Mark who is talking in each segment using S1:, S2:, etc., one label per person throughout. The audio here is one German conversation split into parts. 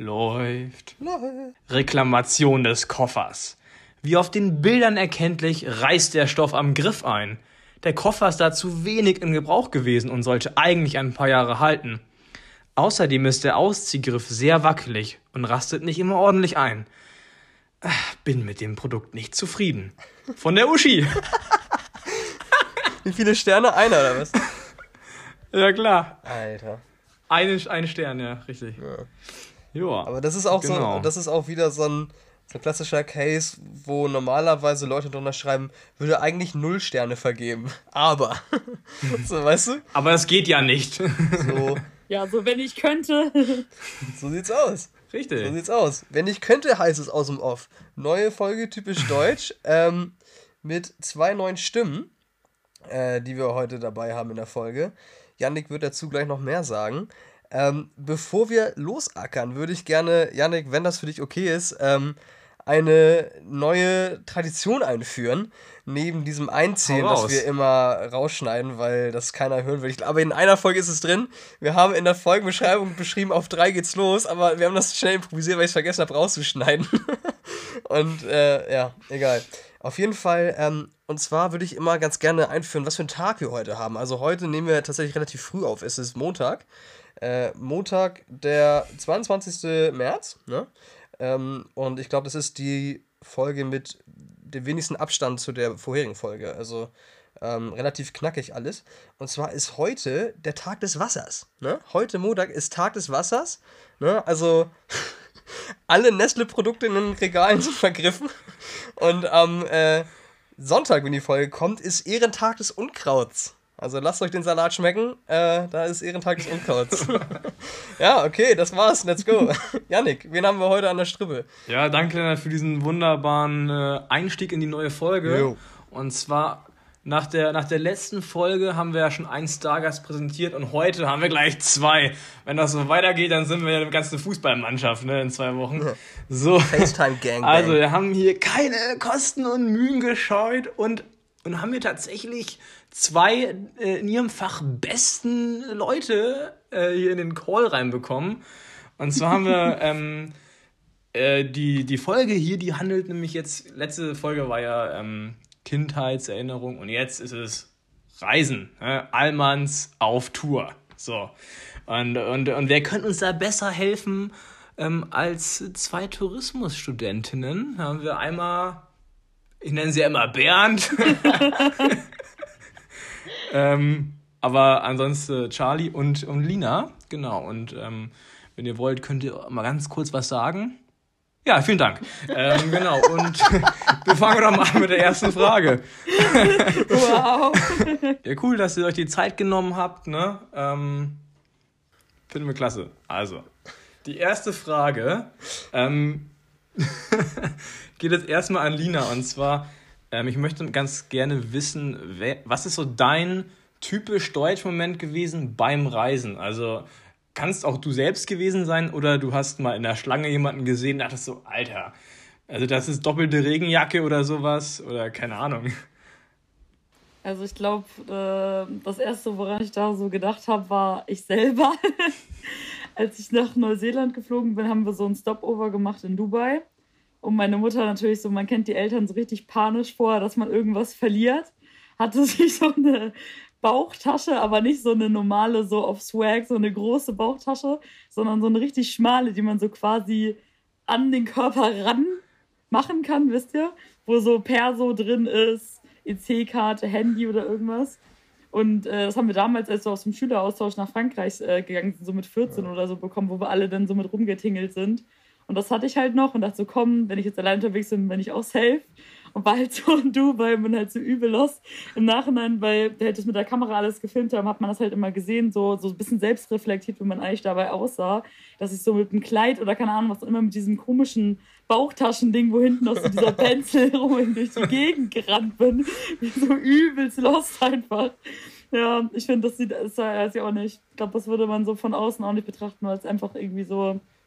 S1: Läuft. Reklamation des Koffers. Wie auf den Bildern erkenntlich, reißt der Stoff am Griff ein. Der Koffer ist da zu wenig in Gebrauch gewesen und sollte eigentlich ein paar Jahre halten. Außerdem ist der Ausziehgriff sehr wackelig und rastet nicht immer ordentlich ein. Bin mit dem Produkt nicht zufrieden. Von der Uschi.
S2: Wie viele Sterne? Einer oder was?
S1: Ja, klar.
S2: Alter.
S1: Ein Stern, ja, richtig. Ja.
S2: Aber das ist auch
S1: genau.
S2: das ist auch wieder so ein klassischer Case, wo normalerweise Leute drunter schreiben, würde eigentlich 0 Sterne vergeben. Aber. So, weißt du?
S1: Aber es geht ja nicht.
S2: So.
S3: Ja, so wenn ich könnte.
S2: So sieht's aus.
S1: Richtig.
S2: So sieht's aus. Wenn ich könnte, heißt es aus dem Off. Neue Folge typisch deutsch, mit 2 neuen Stimmen, die wir heute dabei haben in der Folge. Yannick wird dazu gleich noch mehr sagen. Bevor wir losackern, würde ich gerne, Yannick, wenn das für dich okay ist, eine neue Tradition einführen, neben diesem Einzählen, das wir immer rausschneiden, weil das keiner hören will. Aber in einer Folge ist es drin. Wir haben in der Folgenbeschreibung beschrieben, auf 3 geht's los, aber wir haben das schnell improvisiert, weil ich es vergessen habe rauszuschneiden. Und ja, egal. Auf jeden Fall, und zwar würde ich immer ganz gerne einführen, was für einen Tag wir heute haben. Also heute nehmen wir tatsächlich relativ früh auf. Es ist Montag. Montag, der 22. März, ne? Und ich glaube, das ist die Folge mit dem wenigsten Abstand zu der vorherigen Folge. Also relativ knackig alles. Und zwar ist heute der Tag des Wassers. Ne? Heute Montag ist Tag des Wassers. Ne? Also alle Nestle-Produkte in den Regalen sind vergriffen. Und am Sonntag, wenn die Folge kommt, ist Ehrentag des Unkrauts. Also lasst euch den Salat schmecken, da ist Ehrentag des Unkrauts. Ja, okay, das war's, let's go. Yannick, wen haben wir heute an der Strippe?
S1: Ja, danke für diesen wunderbaren Einstieg in die neue Folge.
S2: Jo.
S1: Und zwar nach der letzten Folge haben wir ja schon einen Stargast präsentiert und heute haben wir gleich 2. Wenn das so weitergeht, dann sind wir ja eine ganze Fußballmannschaft, ne, in 2 Wochen. So.
S2: FaceTime-Gangbang.
S1: Also wir haben hier keine Kosten und Mühen gescheut und haben hier tatsächlich 2 in ihrem Fach besten Leute hier in den Call reinbekommen. Und zwar haben wir die Folge hier, die handelt nämlich jetzt, letzte Folge war ja Kindheitserinnerung und jetzt ist es Reisen. Allmanns auf Tour. So. Und wer könnte uns da besser helfen als 2 Tourismusstudentinnen? Da haben wir einmal, ich nenne sie ja immer Bernd. Aber ansonsten Charlie und Lina. Genau. Und wenn ihr wollt, könnt ihr mal ganz kurz was sagen. Ja, vielen Dank. Genau. Und wir fangen doch mal an mit der ersten Frage.
S3: Wow.
S1: Ja, cool, dass ihr euch die Zeit genommen habt. Ne? Finden wir klasse. Also, die erste Frage geht jetzt erstmal an Lina. Und zwar, ich möchte ganz gerne wissen, was ist so dein typisch deutsch Moment gewesen beim Reisen? Also, kannst auch du selbst gewesen sein oder du hast mal in der Schlange jemanden gesehen und dachtest so, Alter, also das ist doppelte Regenjacke oder sowas oder keine Ahnung.
S3: Also ich glaube, das Erste, woran ich da so gedacht habe, war ich selber. Als ich nach Neuseeland geflogen bin, haben wir so einen Stopover gemacht in Dubai. Und meine Mutter natürlich so, man kennt die Eltern so richtig panisch vor, dass man irgendwas verliert. Hatte sich so eine Bauchtasche, aber nicht so eine normale, so auf Swag, so eine große Bauchtasche, sondern so eine richtig schmale, die man so quasi an den Körper ran machen kann, wisst ihr? Wo so Perso drin ist, EC-Karte, Handy oder irgendwas. Und das haben wir damals, als wir aus dem Schüleraustausch nach Frankreich gegangen sind, so mit 14 oder so bekommen, wo wir alle dann so mit rumgetingelt sind. Und das hatte ich halt noch und dachte so, komm, wenn ich jetzt allein unterwegs bin, bin ich auch safe. Und war halt so in Dubai, bin halt so übel lost. Im Nachhinein, weil wir halt das mit der Kamera alles gefilmt haben, hat man das halt immer gesehen, so ein bisschen selbstreflektiert, wie man eigentlich dabei aussah. Dass ich so mit einem Kleid oder keine Ahnung was, immer mit diesem komischen Bauchtaschending, wo hinten noch so dieser Pencil rum durch die Gegend gerannt bin. So übelst lost einfach. Ja, ich finde, das weiß ich auch nicht. Ich glaube, das würde man so von außen auch nicht betrachten, weil es einfach irgendwie so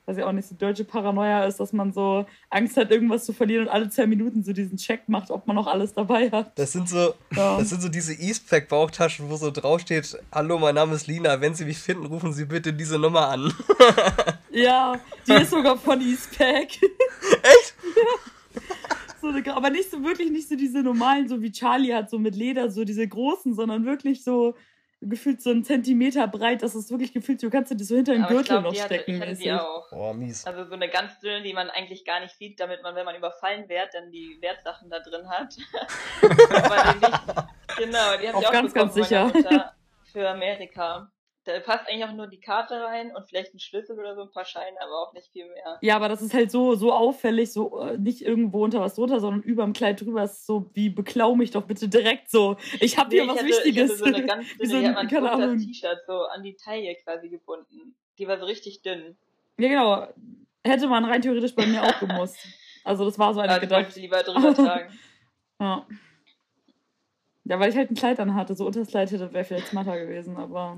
S3: weiß ich auch nicht, so deutsche Paranoia ist, dass man so Angst hat, irgendwas zu verlieren und alle 2 Minuten so diesen Check macht, ob man noch alles dabei hat.
S2: Das sind so diese Eastpack-Bauchtaschen, wo so draufsteht, hallo, mein Name ist Lina, wenn Sie mich finden, rufen Sie bitte diese Nummer an.
S3: Ja, die ist sogar von Eastpack.
S2: Echt?
S3: So aber nicht so diese normalen, so wie Charlie hat, so mit Leder, so diese großen, sondern wirklich so gefühlt so 1 Zentimeter breit, dass es wirklich gefühlt, du kannst die so hinter den Gürtel noch stecken.
S4: Ich hatte die auch.
S2: Oh, mies.
S4: Also so eine ganz dünne, die man eigentlich gar nicht sieht, damit man, wenn man überfallen wird, dann die Wertsachen da drin hat. Genau, die habe ich auch
S3: ganz,
S4: bekommen
S3: ganz sicher.
S4: von meiner Mutter für Amerika. Da passt eigentlich auch nur die Karte rein und vielleicht ein Schlüssel oder so, ein paar Scheine, aber auch nicht viel mehr.
S3: Ja, aber das ist halt so auffällig, so nicht irgendwo unter was drunter, sondern überm Kleid drüber. Ist so, wie beklau mich doch bitte direkt so. Ich habe hier was Wichtiges.
S4: Ich hatte so eine ganz dünne, die hat man unter das T-Shirt so an die Taille quasi gebunden. Die war so richtig dünn.
S3: Ja, genau. Hätte man rein theoretisch bei mir auch gemusst. Also das war so eine
S4: gedacht. Ich wollte lieber drüber tragen.
S3: Ja. Ja, weil ich halt ein Kleid anhatte. So unter das Kleid wäre vielleicht smarter gewesen, aber...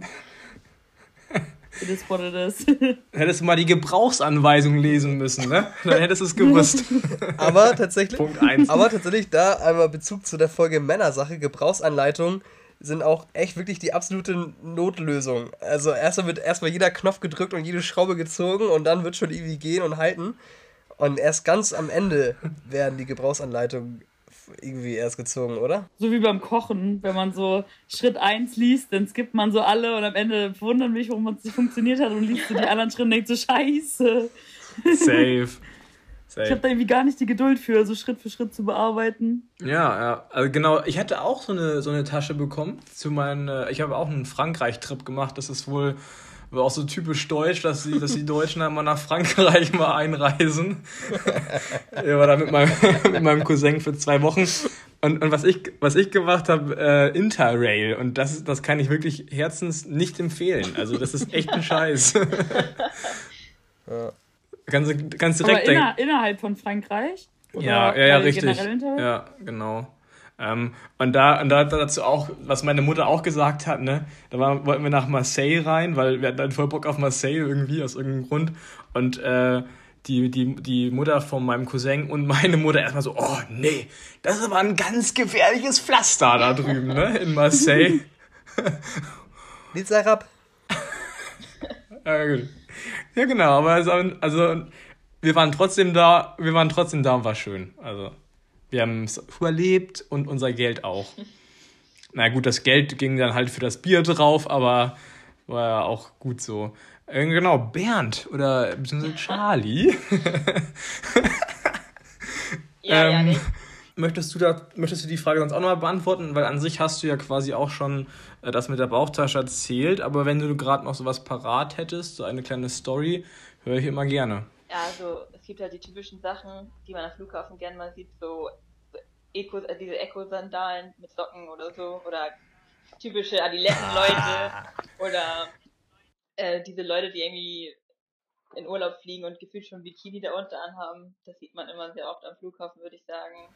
S3: It is what it is.
S1: Hättest du mal die Gebrauchsanweisung lesen müssen, ne? Dann hättest du es gewusst.
S2: Aber tatsächlich,
S1: Punkt 1.
S2: Aber tatsächlich da einmal Bezug zu der Folge Männersache, Gebrauchsanleitungen sind auch echt wirklich die absolute Notlösung. Also erstmal wird jeder Knopf gedrückt und jede Schraube gezogen und dann wird schon irgendwie gehen und halten. Und erst ganz am Ende werden die Gebrauchsanleitungen irgendwie erst gezogen, oder?
S3: So wie beim Kochen, wenn man so Schritt 1 liest, dann skippt man so alle und am Ende wundert mich, warum es nicht funktioniert hat und liest so die anderen Schritte und denkt so, scheiße.
S1: Safe.
S3: Ich habe da irgendwie gar nicht die Geduld für, so Schritt für Schritt zu bearbeiten.
S1: Ja, also genau, ich hatte auch so eine Tasche bekommen ich habe auch einen Frankreich-Trip gemacht, das ist wohl auch so typisch deutsch, dass die Deutschen einmal nach Frankreich mal einreisen. Ich war da mit meinem Cousin für 2 Wochen. Und was ich gemacht habe, Interrail. Und das kann ich wirklich nicht empfehlen. Also das ist echt ein Scheiß.
S2: Ja.
S1: Kannst direkt
S3: denken. Innerhalb von Frankreich?
S1: Ja, richtig. Ja, genau. Und dazu auch, was meine Mutter auch gesagt hat, ne, wollten wir nach Marseille rein, weil wir hatten dann voll Bock auf Marseille irgendwie, aus irgendeinem Grund. Und die Mutter von meinem Cousin und meine Mutter erstmal so, oh nee, das ist aber ein ganz gefährliches Pflaster da drüben, ne, in Marseille.
S2: Nicht Sarab.
S1: Ja, gut. Ja, genau, aber also wir waren trotzdem da und war schön. Also wir haben es überlebt und unser Geld auch. Na gut, das Geld ging dann halt für das Bier drauf, aber war ja auch gut so. Genau, Bernd oder beziehungsweise Charlie.
S4: Ja, nicht.
S1: Möchtest du die Frage sonst auch nochmal beantworten? Weil an sich hast du ja quasi auch schon das mit der Bauchtasche erzählt, aber wenn du gerade noch sowas parat hättest, so eine kleine Story, höre ich immer gerne.
S4: Ja, also es gibt halt die typischen Sachen, die man am Flughafen gerne mal sieht, so diese Eco-Sandalen mit Socken oder so, oder typische Adiletten-Leute oder diese Leute, die irgendwie in Urlaub fliegen und gefühlt schon Bikini da unter anhaben. Das sieht man immer sehr oft am Flughafen, würde ich sagen.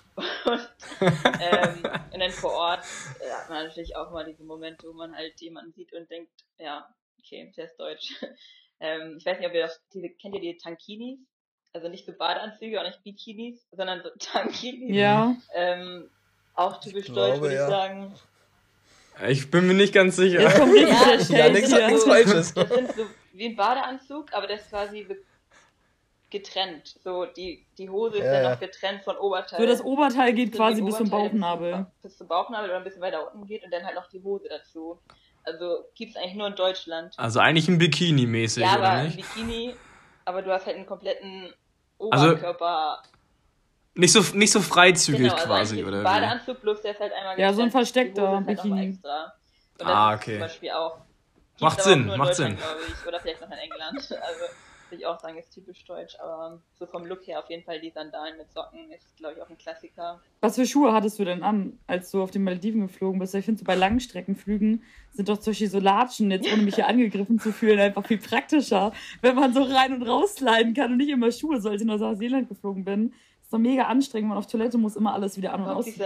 S4: Und dann vor Ort hat man natürlich auch mal diese Momente, wo man halt jemanden sieht und denkt, ja, okay, der ist deutsch. Ich weiß nicht, ob kennt ihr die Tankinis? Also nicht so Badeanzüge, auch nicht Bikinis, sondern so Tankinis.
S3: Ja.
S4: Auch typisch deutsch, würde ich sagen.
S1: Ich bin mir nicht ganz sicher.
S3: Jetzt kommt
S2: Ja, nichts Falsches.
S4: Das sind so wie ein Badeanzug, aber der ist quasi so getrennt. So die Hose ist dann noch getrennt von Oberteil.
S3: So das Oberteil geht quasi bis zum Bauchnabel.
S4: Bis zum Bauchnabel oder ein bisschen weiter unten geht und dann halt noch die Hose dazu. Also gibt's eigentlich nur in Deutschland.
S1: Also eigentlich ein Bikini-mäßig,
S4: ja,
S1: oder
S4: aber
S1: nicht?
S4: Ein Bikini, aber du hast halt einen kompletten Oberkörper.
S1: Also nicht so freizügig
S4: genau,
S1: quasi,
S4: also
S1: oder wie?
S4: Badeanzug, bloß der ist halt einmal
S3: Ja, so ein versteckter
S4: Bikini.
S3: Bikini.
S4: Extra. Und das ist zum Beispiel auch.
S1: Macht Sinn, glaube
S4: ich. Oder vielleicht noch in England. Also würde ich auch sagen, ist typisch deutsch, aber so vom Look her auf jeden Fall die Sandalen mit Socken ist, glaube ich, auch ein Klassiker.
S3: Was für Schuhe hattest du denn an, als du auf den Malediven geflogen bist? Ich finde, so bei Langstreckenflügen sind doch zum Beispiel so Latschen, jetzt ohne mich hier angegriffen zu fühlen, einfach viel praktischer, wenn man so rein und rausleiten kann und nicht immer Schuhe, so als ich nach Neuseeland geflogen bin. Das ist doch mega anstrengend, man auf Toilette muss immer alles wieder an- und ausziehen.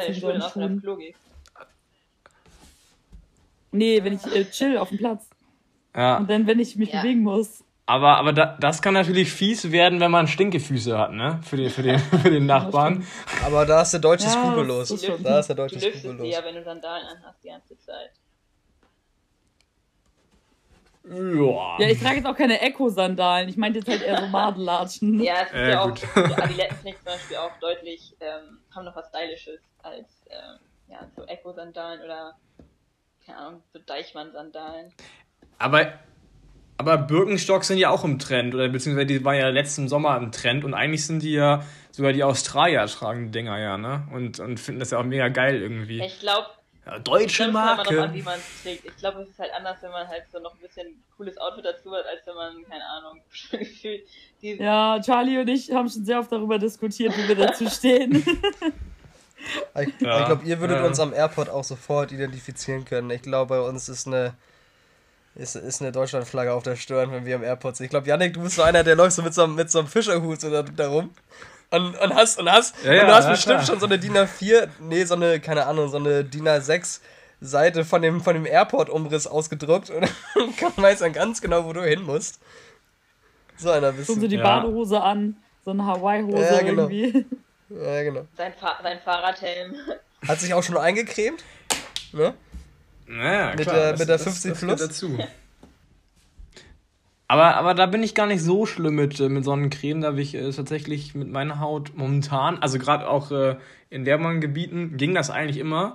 S3: Nee, wenn ich chill auf dem Platz.
S1: Ja.
S3: Und dann, wenn ich mich bewegen muss.
S1: Aber das kann natürlich fies werden, wenn man Stinkefüße hat, ne? Für den Nachbarn.
S2: Aber da ist der Deutsche
S3: Ja,
S2: skrupellos.
S3: das ist schon-
S2: Da ist der
S4: Du
S2: Deutsche
S4: lüftest sie
S2: skrupellos.
S4: ja, wenn du Sandalen anhast die ganze Zeit.
S1: Ja.
S3: Ja, ich trage jetzt auch keine Echo-Sandalen. Ich meinte jetzt halt eher so Madenlatschen.
S4: Ja, es ist ja auch,
S1: gut.
S4: so Adiletten finde ich zum Beispiel auch deutlich, haben noch was Stylisches als, ja, so Echo-Sandalen oder, keine Ahnung, so Deichmann-Sandalen.
S1: Aber Birkenstocks sind ja auch im Trend, oder beziehungsweise die waren ja letzten Sommer im Trend und eigentlich sind die ja, sogar die Australier tragen die Dinger ja, ne? Und finden das ja auch mega geil irgendwie.
S4: Ja, ich glaube,
S1: Ja, deutsche
S4: immer drauf an,
S1: Marke.
S4: wie man es trägt. Ich glaube, es ist halt anders, wenn man halt so noch ein bisschen cooles Outfit dazu hat, als wenn man, keine Ahnung, gefühlt die
S3: Ja, Charlie und ich haben schon sehr oft darüber diskutiert, wie wir dazu stehen.
S2: Ich
S1: Ja,
S2: glaube, ihr würdet
S1: ja.
S2: uns am Airport auch sofort identifizieren können. Ich glaube, bei uns ist eine Deutschlandflagge auf der Stirn, wenn wir am Airport sind. Ich glaube, Yannick, du bist so einer, der läuft so mit so einem Fischerhut oder da rum. Und hast
S1: Ja,
S2: und du hast
S1: ja,
S2: bestimmt
S1: klar.
S2: schon so eine DIN A4, nee, so eine, keine Ahnung, so eine DIN A6 Seite von dem Airport-Umriss ausgedruckt und dann weiß dann ganz genau, wo du hin musst. So einer bist
S3: Schon so
S2: du.
S3: die
S1: Ja.
S3: Badehose an, so eine Hawaii-Hose
S2: Ja, genau.
S3: irgendwie.
S2: Ja, genau.
S4: sein Fahrradhelm.
S2: Hat sich auch schon eingecremt? Ne?
S1: Naja,
S2: Mit
S1: klar,
S2: der 50
S1: das
S2: Plus?
S1: gehört dazu. Aber da bin ich gar nicht so schlimm mit Sonnencreme. Da habe ich tatsächlich mit meiner Haut momentan, also gerade auch in Gebieten ging das eigentlich immer.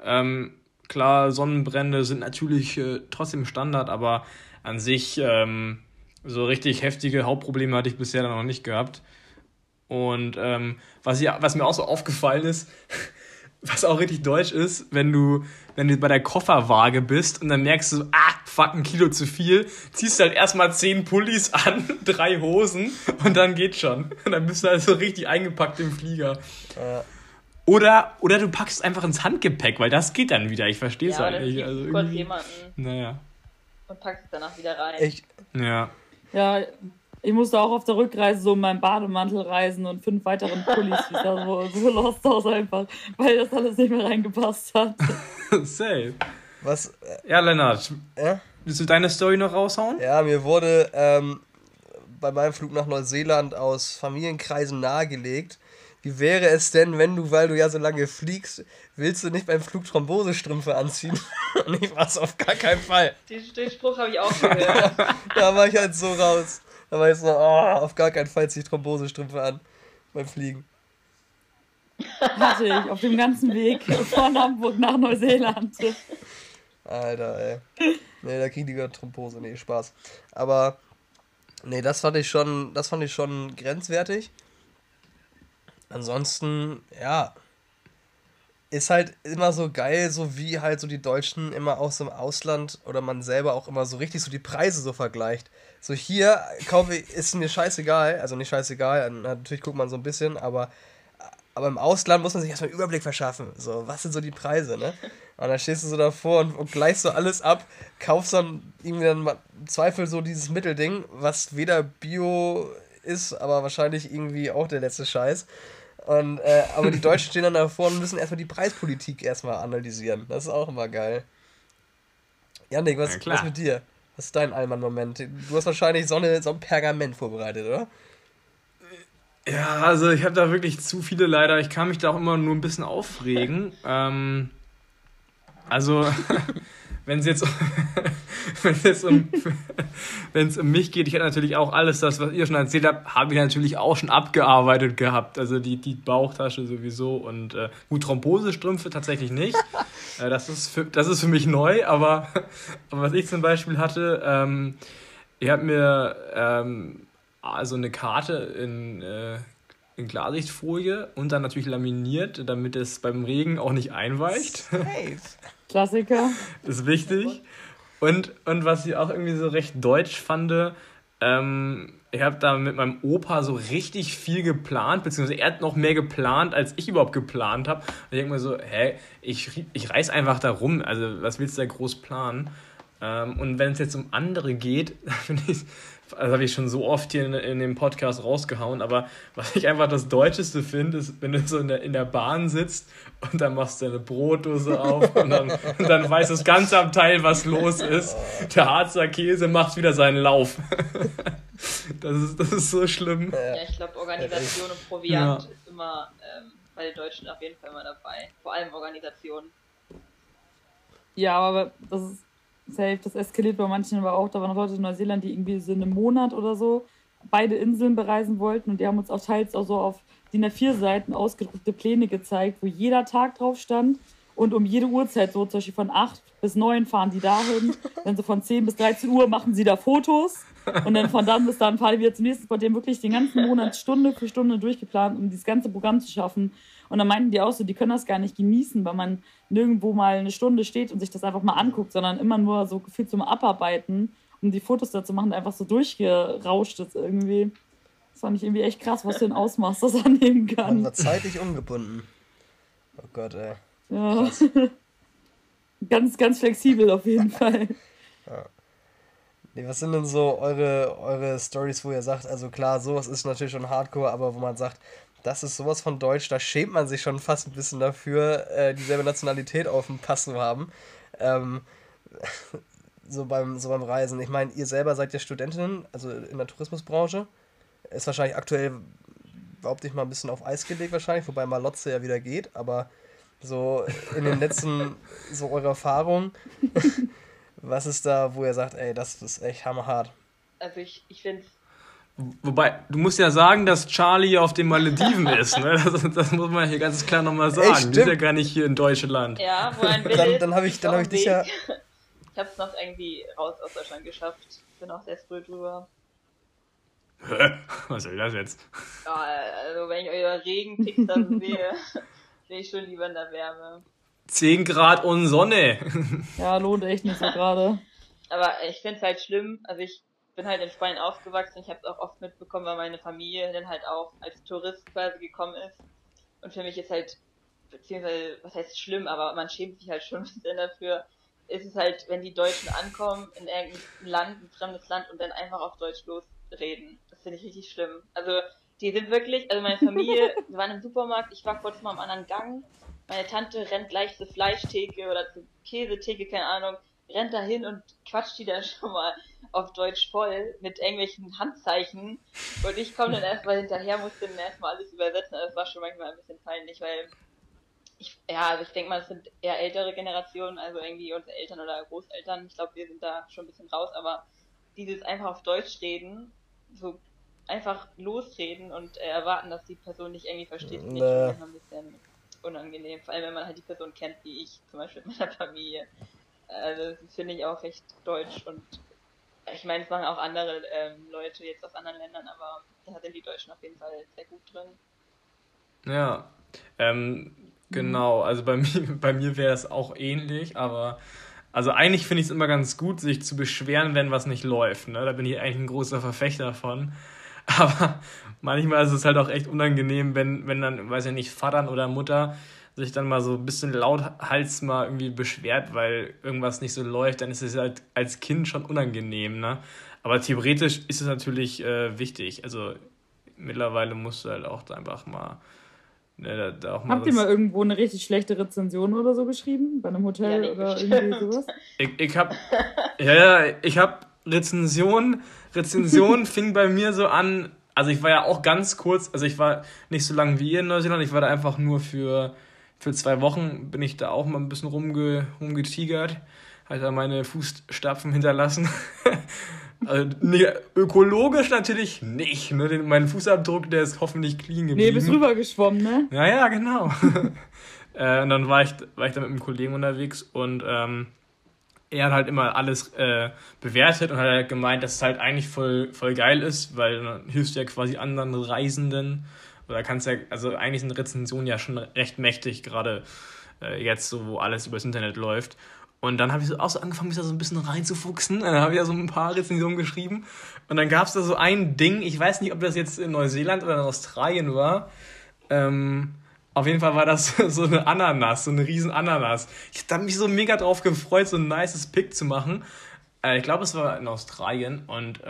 S1: Klar, Sonnenbrände sind natürlich trotzdem Standard, aber an sich so richtig heftige Hautprobleme hatte ich bisher dann noch nicht gehabt. Und was mir auch so aufgefallen ist, was auch richtig deutsch ist, wenn du bei der Kofferwaage bist und dann merkst du, fuck, 1 Kilo zu viel, ziehst halt erstmal 10 Pullis an, 3 Hosen und dann geht's schon. Und dann bist du halt so richtig eingepackt im Flieger.
S2: Ja.
S1: Oder du packst einfach ins Handgepäck, weil das geht dann wieder. Ich verstehe es
S4: Ja,
S1: halt
S4: oder
S1: nicht.
S4: ziehst
S1: Also
S4: du kurz
S1: irgendwie,
S4: jemanden
S1: naja.
S4: und packst es danach wieder rein.
S2: Ich,
S1: Ja.
S3: Ja, ich musste auch auf der Rückreise so in meinem Bademantel reisen und 5 weiteren Pullis. Ich sah so lost aus einfach, weil das alles nicht mehr reingepasst hat.
S1: Safe.
S2: was,
S1: Ja, Lennart,
S2: ja?
S1: willst du deine Story noch raushauen?
S2: Ja, mir wurde bei meinem Flug nach Neuseeland aus Familienkreisen nahegelegt, wie wäre es denn, wenn du, weil du ja so lange fliegst, willst du nicht beim Flug Thrombosestrümpfe anziehen? Und ich war es auf gar keinen Fall.
S4: Den Spruch habe ich auch gehört.
S2: Da war ich halt so raus. Da war ich so, auf gar keinen Fall ziehe ich Thrombosestrümpfe an beim Fliegen.
S3: Hatte ich auf dem ganzen Weg von Hamburg nach Neuseeland.
S2: Alter, ey. Nee, da kriegen die gerade Thrombose. Nee, Spaß. Aber, nee, das fand ich schon grenzwertig. Ansonsten, ja, ist halt immer so geil, so wie halt so die Deutschen immer aus dem Ausland oder man selber auch immer so richtig so die Preise so vergleicht. So hier kaufe ich, ist mir scheißegal, also nicht scheißegal, natürlich guckt man so ein bisschen, aber im Ausland muss man sich erstmal einen Überblick verschaffen. So, was sind so die Preise, ne? Und dann stehst du so davor und gleichst so alles ab, kaufst dann irgendwie dann mal im Zweifel so dieses Mittelding, was weder Bio ist, aber wahrscheinlich irgendwie auch der letzte Scheiß. Und, aber die Deutschen stehen dann davor und müssen erstmal die Preispolitik erstmal analysieren. Das ist auch immer geil. Yannick,
S1: Ja,
S2: was
S1: klar.
S2: mit dir? Was ist dein Allmann-Moment? Du hast wahrscheinlich so ein Pergament vorbereitet, oder?
S1: Ja, also ich habe da wirklich zu viele leider. Ich kann mich da auch immer nur ein bisschen aufregen. Also, wenn es jetzt um mich geht, ich hätte natürlich auch alles das, was ihr schon erzählt habt, habe ich natürlich auch schon abgearbeitet gehabt. Also die Bauchtasche sowieso und gut, Thrombosestrümpfe tatsächlich nicht. Das ist für mich neu, aber was ich zum Beispiel hatte, ich habe mir also eine Karte in Klarsichtfolie und dann natürlich laminiert, damit es beim Regen auch nicht einweicht.
S3: Klassiker.
S1: Das ist wichtig. Und was ich auch irgendwie so recht deutsch fand, ich habe da mit meinem Opa so richtig viel geplant, beziehungsweise er hat noch mehr geplant, als ich überhaupt geplant habe. Und ich denke mir so, ich reiß einfach da rum, also was willst du da groß planen? Und wenn es jetzt um andere geht, finde ich, das habe ich schon so oft hier in dem Podcast rausgehauen, aber was ich einfach das Deutscheste finde, ist, wenn du so in der Bahn sitzt und dann machst du deine Brotdose auf und dann weiß das ganze Abteil, was los ist. Der Harzer Käse macht wieder seinen Lauf. Das ist so schlimm.
S4: Ja, ich glaube, Organisation und Proviant ist immer bei den Deutschen auf jeden Fall immer dabei. Vor allem Organisation.
S3: Ja, aber das ist safe, das eskaliert bei manchen aber auch. Da waren noch Leute in Neuseeland, die irgendwie so einen Monat oder so beide Inseln bereisen wollten und die haben uns auch teils auch so auf DIN A4 Seiten ausgedruckte Pläne gezeigt, wo jeder Tag drauf stand und um jede Uhrzeit, so zum Beispiel von 8 bis 9 fahren die dahin, dann so von 10 bis 13 Uhr machen sie da Fotos und dann von dann bis dann fahren die wieder zum nächsten Spot. Die haben wirklich den ganzen Monat Stunde für Stunde durchgeplant, um dieses ganze Programm zu schaffen. Und dann meinten die auch so, die können das gar nicht genießen, weil man nirgendwo mal eine Stunde steht und sich das einfach mal anguckt, sondern immer nur so gefühlt zum Abarbeiten, um die Fotos dazu machen, einfach so durchgerauscht ist irgendwie. Das fand ich irgendwie echt krass, was für ein Ausmaß das annehmen kann.
S2: Man war zeitlich ungebunden. Oh Gott, ey.
S3: Ja. Ganz, ganz flexibel auf jeden Fall.
S2: Ja. Nee, was sind denn so eure Storys, wo ihr sagt, also klar, sowas ist natürlich schon Hardcore, aber wo man sagt, das ist sowas von Deutsch, da schämt man sich schon fast ein bisschen dafür, dieselbe Nationalität auf dem Pass zu haben. So beim Reisen. Ich meine, ihr selber seid ja Studentinnen, also in der Tourismusbranche. Ist wahrscheinlich aktuell, behaupte ich mal, ein bisschen auf Eis gelegt wahrscheinlich, wobei Malotze ja wieder geht, aber so in den letzten, so eure Erfahrung, was ist da, wo ihr sagt, ey, das ist echt hammerhart?
S4: Also ich finde es.
S1: Wobei, du musst ja sagen, dass Charlie auf den Malediven ist, ne? Das muss man hier ganz klar nochmal sagen.
S2: Echt,
S1: Du bist ja gar nicht hier in Deutschland.
S4: Ja, wo ein Wille
S2: Dann hab ich dich ja...
S4: Ich habe es noch irgendwie raus aus Deutschland geschafft. Bin auch sehr früh drüber.
S1: Hä? Was soll das jetzt?
S4: Ja, also wenn ich euer Regenpixar sehe, stehe ich schon lieber in der Wärme.
S1: 10 Grad und Sonne.
S3: Ja, lohnt echt nicht so gerade.
S4: Aber ich finde es halt schlimm. Also ich bin halt in Spanien aufgewachsen. Ich habe es auch oft mitbekommen, weil meine Familie dann halt auch als Tourist quasi gekommen ist. Und für mich ist halt, beziehungsweise, was heißt schlimm, aber man schämt sich halt schon ein bisschen dafür, ist es halt, wenn die Deutschen ankommen in irgendein Land, ein fremdes Land und dann einfach auf Deutsch losreden. Das finde ich richtig schlimm. Also die sind wirklich, also meine Familie, wir waren im Supermarkt, ich war kurz mal am anderen Gang, meine Tante rennt gleich zur Fleischtheke oder zur Käsetheke, keine Ahnung, rennt da hin und quatscht die dann schon mal auf Deutsch voll mit irgendwelchen Handzeichen und ich komme dann erstmal hinterher, musste dann erstmal alles übersetzen, das war schon manchmal ein bisschen peinlich, weil also ich denke mal, es sind eher ältere Generationen, also irgendwie unsere Eltern oder Großeltern, ich glaube, wir sind da schon ein bisschen raus, aber dieses einfach auf Deutsch reden, so einfach losreden und erwarten, dass die Person nicht irgendwie versteht, finde ich schon manchmal ein bisschen unangenehm, vor allem wenn man halt die Person kennt, wie ich, zum Beispiel mit meiner Familie. Also das finde ich auch recht deutsch und ich meine, es machen auch andere Leute jetzt aus anderen Ländern, aber da sind die Deutschen auf jeden Fall sehr gut drin.
S1: Ja, genau. Also bei mir wäre das auch ähnlich, aber also eigentlich finde ich es immer ganz gut, sich zu beschweren, wenn was nicht läuft. Ne? Da bin ich eigentlich ein großer Verfechter von. Aber manchmal ist es halt auch echt unangenehm, wenn dann, weiß ich nicht, Vater oder Mutter sich dann mal so ein bisschen lauthals mal irgendwie beschwert, weil irgendwas nicht so läuft, dann ist es halt als Kind schon unangenehm, ne? Aber theoretisch ist es natürlich wichtig. Also mittlerweile musst du halt auch einfach mal da auch mal
S3: Habt ihr mal irgendwo eine richtig schlechte Rezension oder so geschrieben? Bei einem Hotel
S4: Ja,
S3: oder
S4: bestimmt.
S3: irgendwie sowas?
S1: Ich habe Rezension fing bei mir so an, also ich war ja auch ganz kurz, also ich war nicht so lange wie ihr in Neuseeland, ich war da einfach nur für 2 Wochen, bin ich da auch mal ein bisschen rumgetigert, halt da meine Fußstapfen hinterlassen. Also, nee, ökologisch natürlich nicht, ne? Mein Fußabdruck, der ist hoffentlich clean geblieben.
S3: Nee, bist rübergeschwommen, ne?
S1: Ja, genau. Und dann war ich da mit einem Kollegen unterwegs und er hat halt immer alles bewertet und hat halt gemeint, dass es halt eigentlich voll geil ist, weil dann hilfst du ja quasi anderen Reisenden oder kannst ja, also eigentlich sind Rezensionen ja schon recht mächtig, gerade jetzt so, wo alles übers Internet läuft. Und dann habe ich auch so angefangen, mich da so ein bisschen reinzufuchsen. Dann habe ich ja so ein paar Rezensionen geschrieben. Und dann gab es da so ein Ding, ich weiß nicht, ob das jetzt in Neuseeland oder in Australien war. Auf jeden Fall war das so eine Ananas, so eine riesen Ananas. Ich habe mich so mega drauf gefreut, so ein nices Pick zu machen. Ich glaube, es war in Australien und